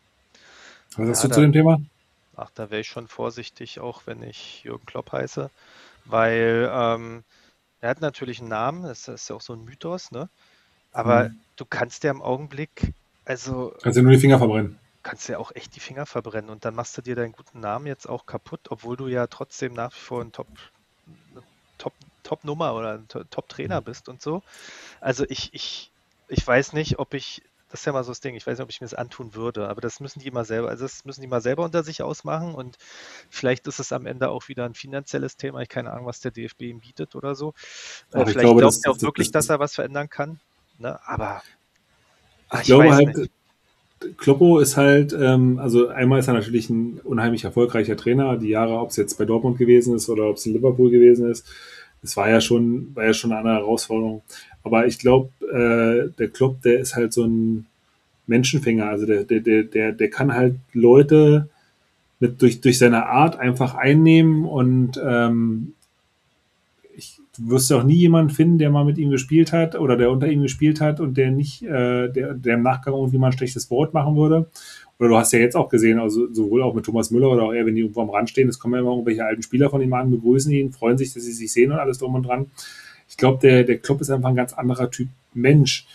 Was sagst ja, du zu da, dem Thema? ach, da wäre ich schon vorsichtig, auch wenn ich Jürgen Klopp heiße, weil ähm, er hat natürlich einen Namen, das ist ja auch so ein Mythos, ne? Aber Hm. du kannst ja im Augenblick, also Kannst dir nur die Finger verbrennen. kannst ja auch echt die Finger verbrennen und dann machst du dir deinen guten Namen jetzt auch kaputt, obwohl du ja trotzdem nach wie vor ein Top, eine Top, Top-Nummer oder ein To- Top-Trainer bist und so. Also ich, ich, ich weiß nicht, ob ich, das ist ja mal so das Ding, ich weiß nicht, ob ich mir das antun würde, aber das müssen die mal selber, also das müssen die mal selber unter sich ausmachen und vielleicht ist es am Ende auch wieder ein finanzielles Thema. Ich keine Ahnung, was der D F B ihm bietet oder so. Äh, Aber ich vielleicht glaube, glaubt das, er das, auch wirklich, das, dass das er was verändern kann, ne? Aber ah, ich ich glaube weiß halt, nicht. Kloppo ist halt, ähm, also einmal ist er natürlich ein unheimlich erfolgreicher Trainer. Die Jahre, ob es jetzt bei Dortmund gewesen ist oder ob es in Liverpool gewesen ist, es war ja schon, war ja schon eine Herausforderung. Aber ich glaube, äh, der Klopp, der ist halt so ein Menschenfänger. Also der, der, der, der, der kann halt Leute mit durch, durch seine Art einfach einnehmen und ähm, ich, du wirst ja auch nie jemanden finden, der mal mit ihm gespielt hat oder der unter ihm gespielt hat und der nicht, äh, der, der im Nachgang irgendwie mal ein schlechtes Wort machen würde. Oder du hast ja jetzt auch gesehen, also sowohl auch mit Thomas Müller oder auch er, wenn die irgendwo am Rand stehen, es kommen ja immer irgendwelche alten Spieler von ihm an, begrüßen ihn, freuen sich, dass sie sich sehen und alles drum und dran. Ich glaube, der, der Klopp ist einfach ein ganz anderer Typ Mensch.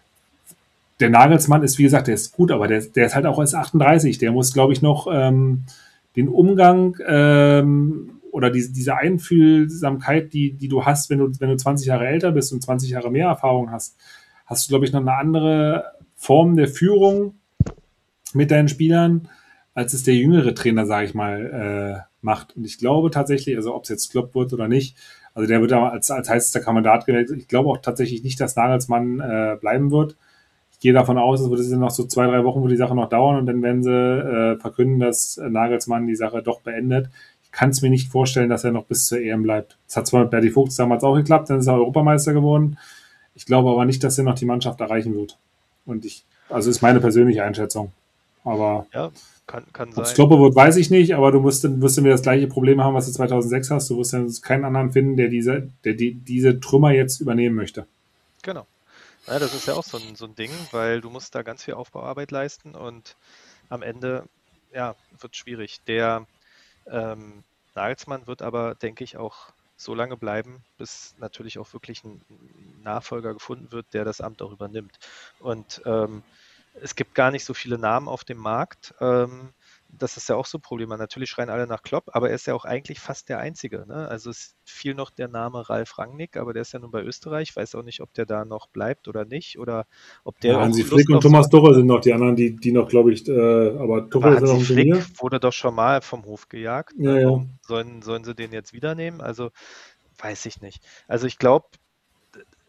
Der Nagelsmann ist, wie gesagt, der ist gut, aber der, der ist halt auch erst achtunddreißig. Der muss, glaube ich, noch ähm, den Umgang ähm, oder diese, diese Einfühlsamkeit, die, die du hast, wenn du, wenn du zwanzig Jahre älter bist und zwanzig Jahre mehr Erfahrung hast, hast du, glaube ich, noch eine andere Form der Führung mit deinen Spielern, als es der jüngere Trainer, sage ich mal, äh, macht. Und ich glaube tatsächlich, also ob es jetzt Klopp wird oder nicht, also der wird als, als heißester Kandidat gewählt. Ich glaube auch tatsächlich nicht, dass Nagelsmann äh, bleiben wird. Ich gehe davon aus, es wird es noch so zwei, drei Wochen, wo die Sache noch dauern und dann werden sie äh, verkünden, dass Nagelsmann die Sache doch beendet. Ich kann es mir nicht vorstellen, dass er noch bis zur E M bleibt. Das hat zwar mit Berti Vogts damals auch geklappt, dann ist er Europameister geworden. Ich glaube aber nicht, dass er noch die Mannschaft erreichen wird. Und ich, also ist meine persönliche Einschätzung. Aber Ja, kann, kann ob es sein. Kloppe wird, weiß ich nicht, aber du musst, wirst dann wieder das gleiche Problem haben, was du zweitausendsechs hast. Du wirst dann keinen anderen finden, der diese, der die, diese Trümmer jetzt übernehmen möchte. Genau. Ja, das ist ja auch so ein, so ein Ding, weil du musst da ganz viel Aufbauarbeit leisten und am Ende, ja, wird schwierig. Der ähm, Nagelsmann wird aber, denke ich, auch so lange bleiben, bis natürlich auch wirklich ein Nachfolger gefunden wird, der das Amt auch übernimmt. Und ähm, es gibt gar nicht so viele Namen auf dem Markt. Ähm, das ist ja auch so ein Problem. Natürlich schreien alle nach Klopp, aber er ist ja auch eigentlich fast der Einzige. Ne? Also es fiel noch der Name Ralf Rangnick, aber der ist ja nun bei Österreich. Ich weiß auch nicht, ob der da noch bleibt oder nicht oder ob der Ja, auch Hansi Flick Lust und auf Thomas sowas. Tuchel sind noch die anderen, die, die noch, glaube ich, äh, aber Tuchel Aber ist ja noch Hansi im Flick Turnier. wurde doch schon mal vom Hof gejagt. Ja, Ne? ja. Warum sollen, sollen sie den jetzt wieder nehmen? Also weiß ich nicht. Also ich glaube,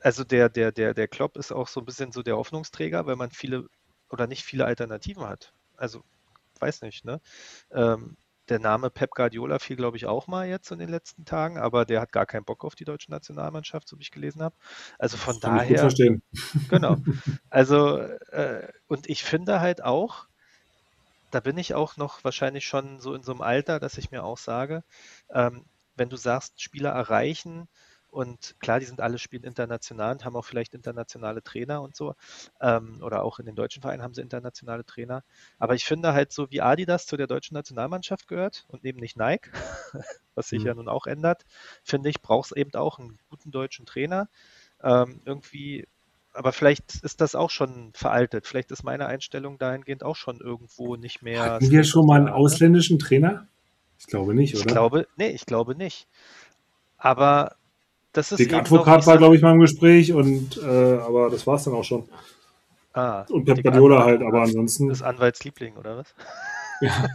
also der, der, der, der Klopp ist auch so ein bisschen so der Hoffnungsträger, weil man viele oder nicht viele Alternativen hat. Also, weiß nicht, ne? Ähm, der Name Pep Guardiola fiel, glaube ich, auch mal jetzt in den letzten Tagen, aber der hat gar keinen Bock auf die deutsche Nationalmannschaft, so wie ich gelesen habe. Also von Das kann ich gut daher, verstehen. genau. Also, äh, und ich finde halt auch, da bin ich auch noch wahrscheinlich schon so in so einem Alter, dass ich mir auch sage, ähm, wenn du sagst, Spieler erreichen und klar, die sind alle spielen international und haben auch vielleicht internationale Trainer und so, ähm, oder auch in den deutschen Vereinen haben sie internationale Trainer. Aber ich finde halt so, wie Adidas zu der deutschen Nationalmannschaft gehört und eben nicht Nike, was sich ja Mhm. nun auch ändert, finde ich, braucht es eben auch einen guten deutschen Trainer. Ähm, irgendwie aber vielleicht ist das auch schon veraltet. Vielleicht ist meine Einstellung dahingehend auch schon irgendwo nicht mehr Hatten wir State of schon the mal einen Art, ne? ausländischen Trainer? Ich glaube nicht, Ich oder? glaube, nee, ich glaube nicht. Aber das ist Dick eben noch, Advocat ich war, sag, glaube ich, mal im Gespräch, und äh, aber das war es dann auch schon. ah, Und Pep Dick Guardiola halt, aber Advokat ansonsten, ist Anwaltsliebling, oder was? ja.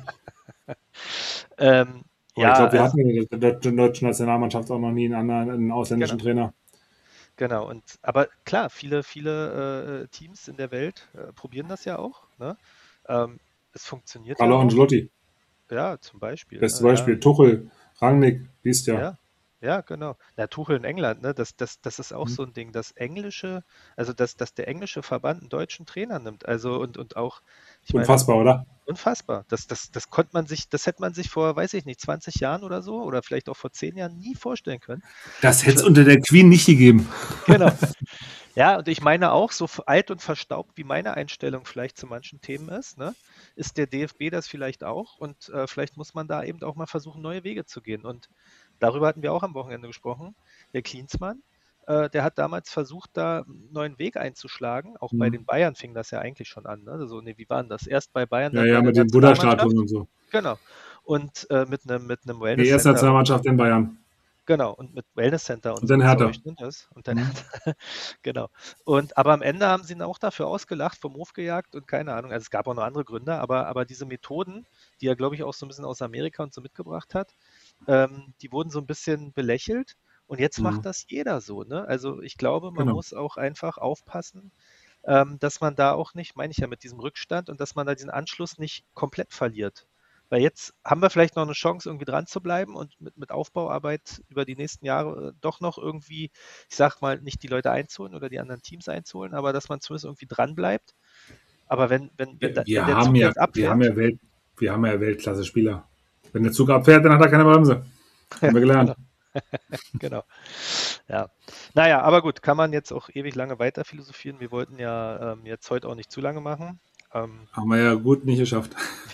Ähm, Aber ich ja, glaube, wir also, hatten in der deutschen deutschen Nationalmannschaft auch noch nie einen anderen, einen ausländischen genau, Trainer. genau. Und, aber klar, viele, viele äh, Teams in der Welt äh, probieren das ja auch, ne? Ähm, es funktioniert ja Carlo auch. Ancelotti, Ja, zum Beispiel, beste ne? Ja, Beispiel. Tuchel, Rangnick, siehst ja. ja, ja, genau. Na, Tuchel in England, ne? Das, das, das ist auch Hm. so ein Ding, das englische, also dass, dass der englische Verband einen deutschen Trainer nimmt. Also und, und auch, ich meine, Unfassbar, oder? unfassbar. Das, das, das konnte man sich, das hätte man sich vor, weiß ich nicht, zwanzig Jahren oder so oder vielleicht auch vor zehn Jahren nie vorstellen können. Das Ich, hätte es unter der Queen nicht gegeben. genau. Ja, und ich meine auch, so alt und verstaubt wie meine Einstellung vielleicht zu manchen Themen ist, ne, ist der D F B das vielleicht auch und äh, vielleicht muss man da eben auch mal versuchen, neue Wege zu gehen. Und darüber hatten wir auch am Wochenende gesprochen. Der Klinsmann, äh, der hat damals versucht, da einen neuen Weg einzuschlagen. Auch bei Hm. den Bayern fing das ja eigentlich schon an. Ne? Also, nee, wie war denn das? Erst bei Bayern, Ja, dann bei ja, der mit den Nationalmannschaft. Buddha-Statuen und so. Genau. Und äh, mit einem mit einem Die erste Wellness-Center und Nationalmannschaft in Bayern. genau, und mit Wellness-Center und Und so dann ein Zeug, Hertha. ne, das und dann Hm. genau. Und aber am Ende haben sie ihn auch dafür ausgelacht, vom Hof gejagt und keine Ahnung. Also, es gab auch noch andere Gründe, aber aber diese Methoden, die er, glaube ich, auch so ein bisschen aus Amerika und so mitgebracht hat, ähm, die wurden so ein bisschen belächelt und jetzt Hm. macht das jeder so, ne? Also, ich glaube, man Genau. muss auch einfach aufpassen, ähm, dass man da auch nicht meine ich ja mit diesem Rückstand und dass man da diesen Anschluss nicht komplett verliert. Weil jetzt haben wir vielleicht noch eine Chance, irgendwie dran zu bleiben und mit mit Aufbauarbeit über die nächsten Jahre, äh, doch noch irgendwie, ich sage mal, nicht die Leute einzuholen oder die anderen Teams einzuholen, aber dass man zumindest irgendwie dran bleibt. Aber wenn wenn wenn Wir, da wenn wir der haben Zug ja, jetzt wir haben abfährt ja Welt, wir haben ja Weltklasse-Spieler. Wenn der Zug abfährt, dann hat er keine Bremse. Haben wir gelernt. genau, genau. Ja. Na ja, aber gut, kann man jetzt auch ewig lange weiter philosophieren. Wir wollten ja, ähm, jetzt heute auch nicht zu lange machen. Ähm, Haben wir ja gut nicht geschafft.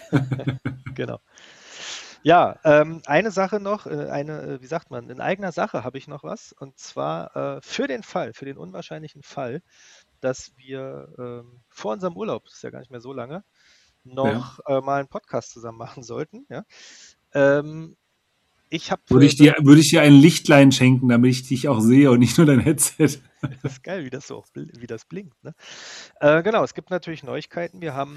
genau. Ja, ähm, eine Sache noch, äh, eine, äh, wie sagt man, in eigener Sache habe ich noch was. Und zwar äh, für den Fall, für den unwahrscheinlichen Fall, dass wir ähm, vor unserem Urlaub, das ist ja gar nicht mehr so lange, Ja. noch äh, mal einen Podcast zusammen machen sollten. Ja? Ähm, ich habe Würde äh, ich dir, wirklich, würde ich dir ein Lichtlein schenken, damit ich dich auch sehe und nicht nur dein Headset. das ist geil, wie das so, bl- wie das blinkt. Ne? Äh, genau, es gibt natürlich Neuigkeiten. Wir haben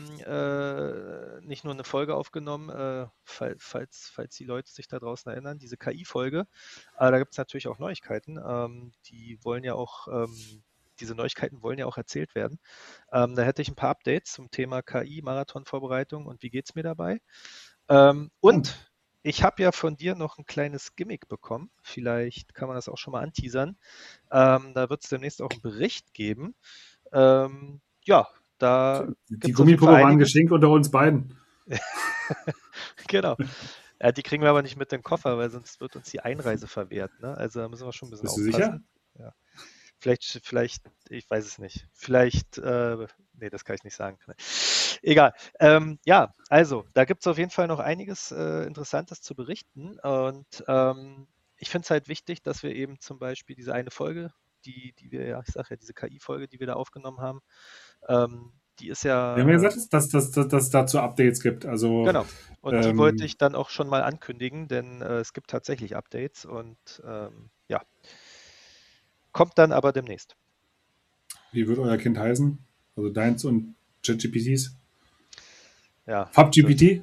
äh, nicht nur eine Folge aufgenommen, äh, fall, falls, falls die Leute sich da draußen erinnern, diese K I-Folge. Aber da gibt es natürlich auch Neuigkeiten. Ähm, die wollen ja auch, ähm, diese Neuigkeiten wollen ja auch erzählt werden. Ähm, da hätte ich ein paar Updates zum Thema K I, Marathonvorbereitung und wie geht es mir dabei. Ähm, Und und ich habe ja von dir noch ein kleines Gimmick bekommen. Vielleicht kann man das auch schon mal anteasern. Ähm, da wird es demnächst auch einen Bericht geben. Ähm, ja, da die gibt es auf jeden Fall Gummipuppe war ein einiges. Geschenk unter uns beiden. Genau. Ja, die kriegen wir aber nicht mit in den Koffer, weil sonst wird uns die Einreise verwehrt. Ne? Also da müssen wir schon ein bisschen Bist du sicher? aufpassen. Ja. Vielleicht, vielleicht, ich weiß es nicht. Vielleicht, äh, nee, das kann ich nicht sagen. Egal. Ähm, ja, also, da gibt es auf jeden Fall noch einiges äh, Interessantes zu berichten. Und ähm, ich finde es halt wichtig, dass wir eben zum Beispiel diese eine Folge, die, die wir ja, ich sage ja, diese K I-Folge, die wir da aufgenommen haben, ähm, die ist Wir haben ja ja, gesagt, ähm, dass dass, dass, dass es dazu Updates gibt. Also, genau. Und die wollte ähm, ich dann auch schon mal ankündigen, denn äh, es gibt tatsächlich Updates und ähm, ja, kommt dann aber demnächst. wie wird euer Kind heißen? Also deins und ChatGPTs? Ja, das, FabGPT?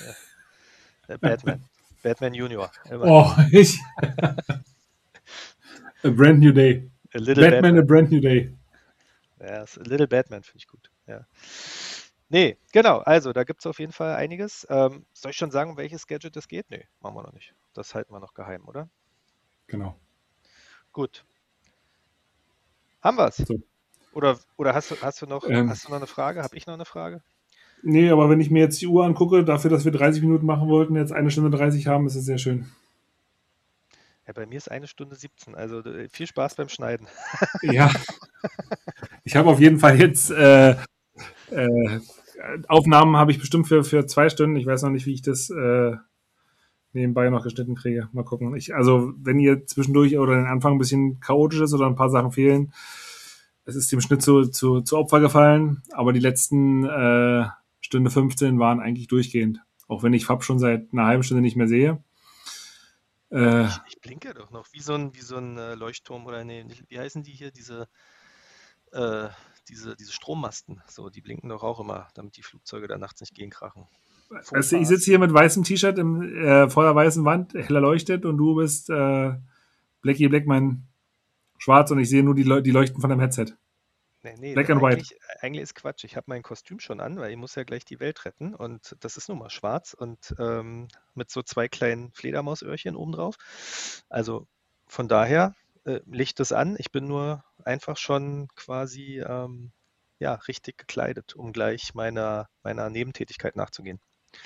äh, Batman. Batman Junior, immerhin. Oh, ich. A brand new day. A Little Batman, Batman. A Brand New Day. Ja, A Little Batman finde ich gut. Ja. Nee, genau. Also, da gibt es auf jeden Fall einiges. Ähm, soll ich schon sagen, um welches Gadget es geht? Nee, machen wir noch nicht. Das halten wir noch geheim, oder? Genau. Gut. Haben wir es? So. Oder, oder hast, du, hast, du noch, Ähm. hast du noch eine Frage? Habe ich noch eine Frage? Nee, aber wenn ich mir jetzt die Uhr angucke, dafür, dass wir dreißig Minuten machen wollten, jetzt eine Stunde dreißig haben, ist es sehr schön. Ja, bei mir ist eine Stunde siebzehn. Also äh, viel Spaß beim Schneiden. Ja. Ich habe auf jeden Fall jetzt äh, äh, Aufnahmen habe ich bestimmt für, für zwei Stunden. Ich weiß noch nicht, wie ich das äh, nebenbei noch geschnitten kriege. Mal gucken. Ich, also, wenn ihr zwischendurch oder den Anfang ein bisschen chaotisch ist oder ein paar Sachen fehlen, es ist dem Schnitt zu, zu, zu Opfer gefallen, aber die letzten äh, Stunde fünfzehn waren eigentlich durchgehend. Auch wenn ich Fab schon seit einer halben Stunde nicht mehr sehe. Äh, ich, ich blinke doch noch, wie so ein, wie so ein äh, Leuchtturm oder nee, wie heißen die hier, diese, äh, diese, diese Strommasten, so, die blinken doch auch immer, damit die Flugzeuge da nachts nicht gegenkrachen. Weißt du, ich sitze hier mit weißem T-Shirt im äh, feuerweißen Wand, heller leuchtet und du bist äh, Blackie Blackman schwarz und ich sehe nur die, Le- die Leuchten von deinem Headset. Nee, nee, Black and white. eigentlich, eigentlich ist Quatsch. Ich habe mein Kostüm schon an, weil ich muss ja gleich die Welt retten und das ist nun mal schwarz und ähm, mit so zwei kleinen Fledermausöhrchen oben drauf. Also von daher äh, Licht es an. Ich bin nur einfach schon quasi ähm, ja, richtig gekleidet, um gleich meiner, meiner Nebentätigkeit nachzugehen.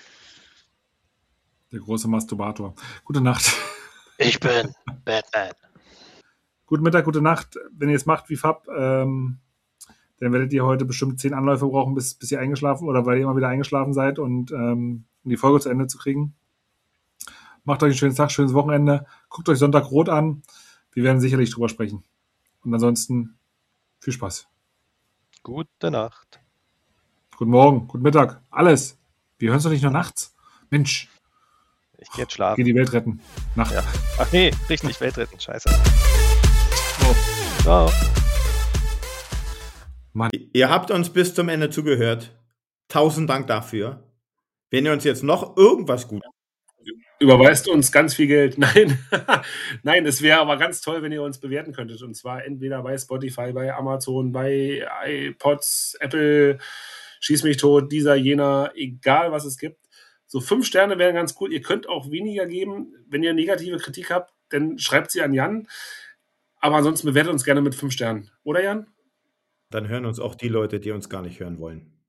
Der große Masturbator. Gute Nacht. Ich bin Batman. Guten Mittag, gute Nacht. Wenn ihr es macht wie Fab, ähm, dann werdet ihr heute bestimmt zehn Anläufe brauchen, bis, bis ihr eingeschlafen oder weil ihr immer wieder eingeschlafen seid und ähm, um die Folge zu Ende zu kriegen. Macht euch einen schönen Tag, schönes Wochenende. Guckt euch Sonntag Rot an. Wir werden sicherlich drüber sprechen. Und ansonsten viel Spaß. Gute Nacht. Guten Morgen, guten Mittag, alles. Wir hören es doch nicht nur nachts. Mensch. Ich gehe jetzt schlafen. Geh die Welt retten. Nacht. Ja. Ach nee, richtig, Welt retten. Scheiße. Oh. Ciao. Mann. Ihr habt uns bis zum Ende zugehört. Tausend Dank dafür. Wenn ihr uns jetzt noch irgendwas gut überweist uns ganz viel Geld. Nein, nein, es wäre aber ganz toll, wenn ihr uns bewerten könntet. Und zwar entweder bei Spotify, bei Amazon, bei iPods, Apple, Schieß mich tot, dieser, jener, egal was es gibt. So fünf Sterne wären ganz cool. Ihr könnt auch weniger geben. Wenn ihr negative Kritik habt, dann schreibt sie an Jan. Aber ansonsten bewertet uns gerne mit fünf Sternen. Oder Jan? Dann hören uns auch die Leute, die uns gar nicht hören wollen.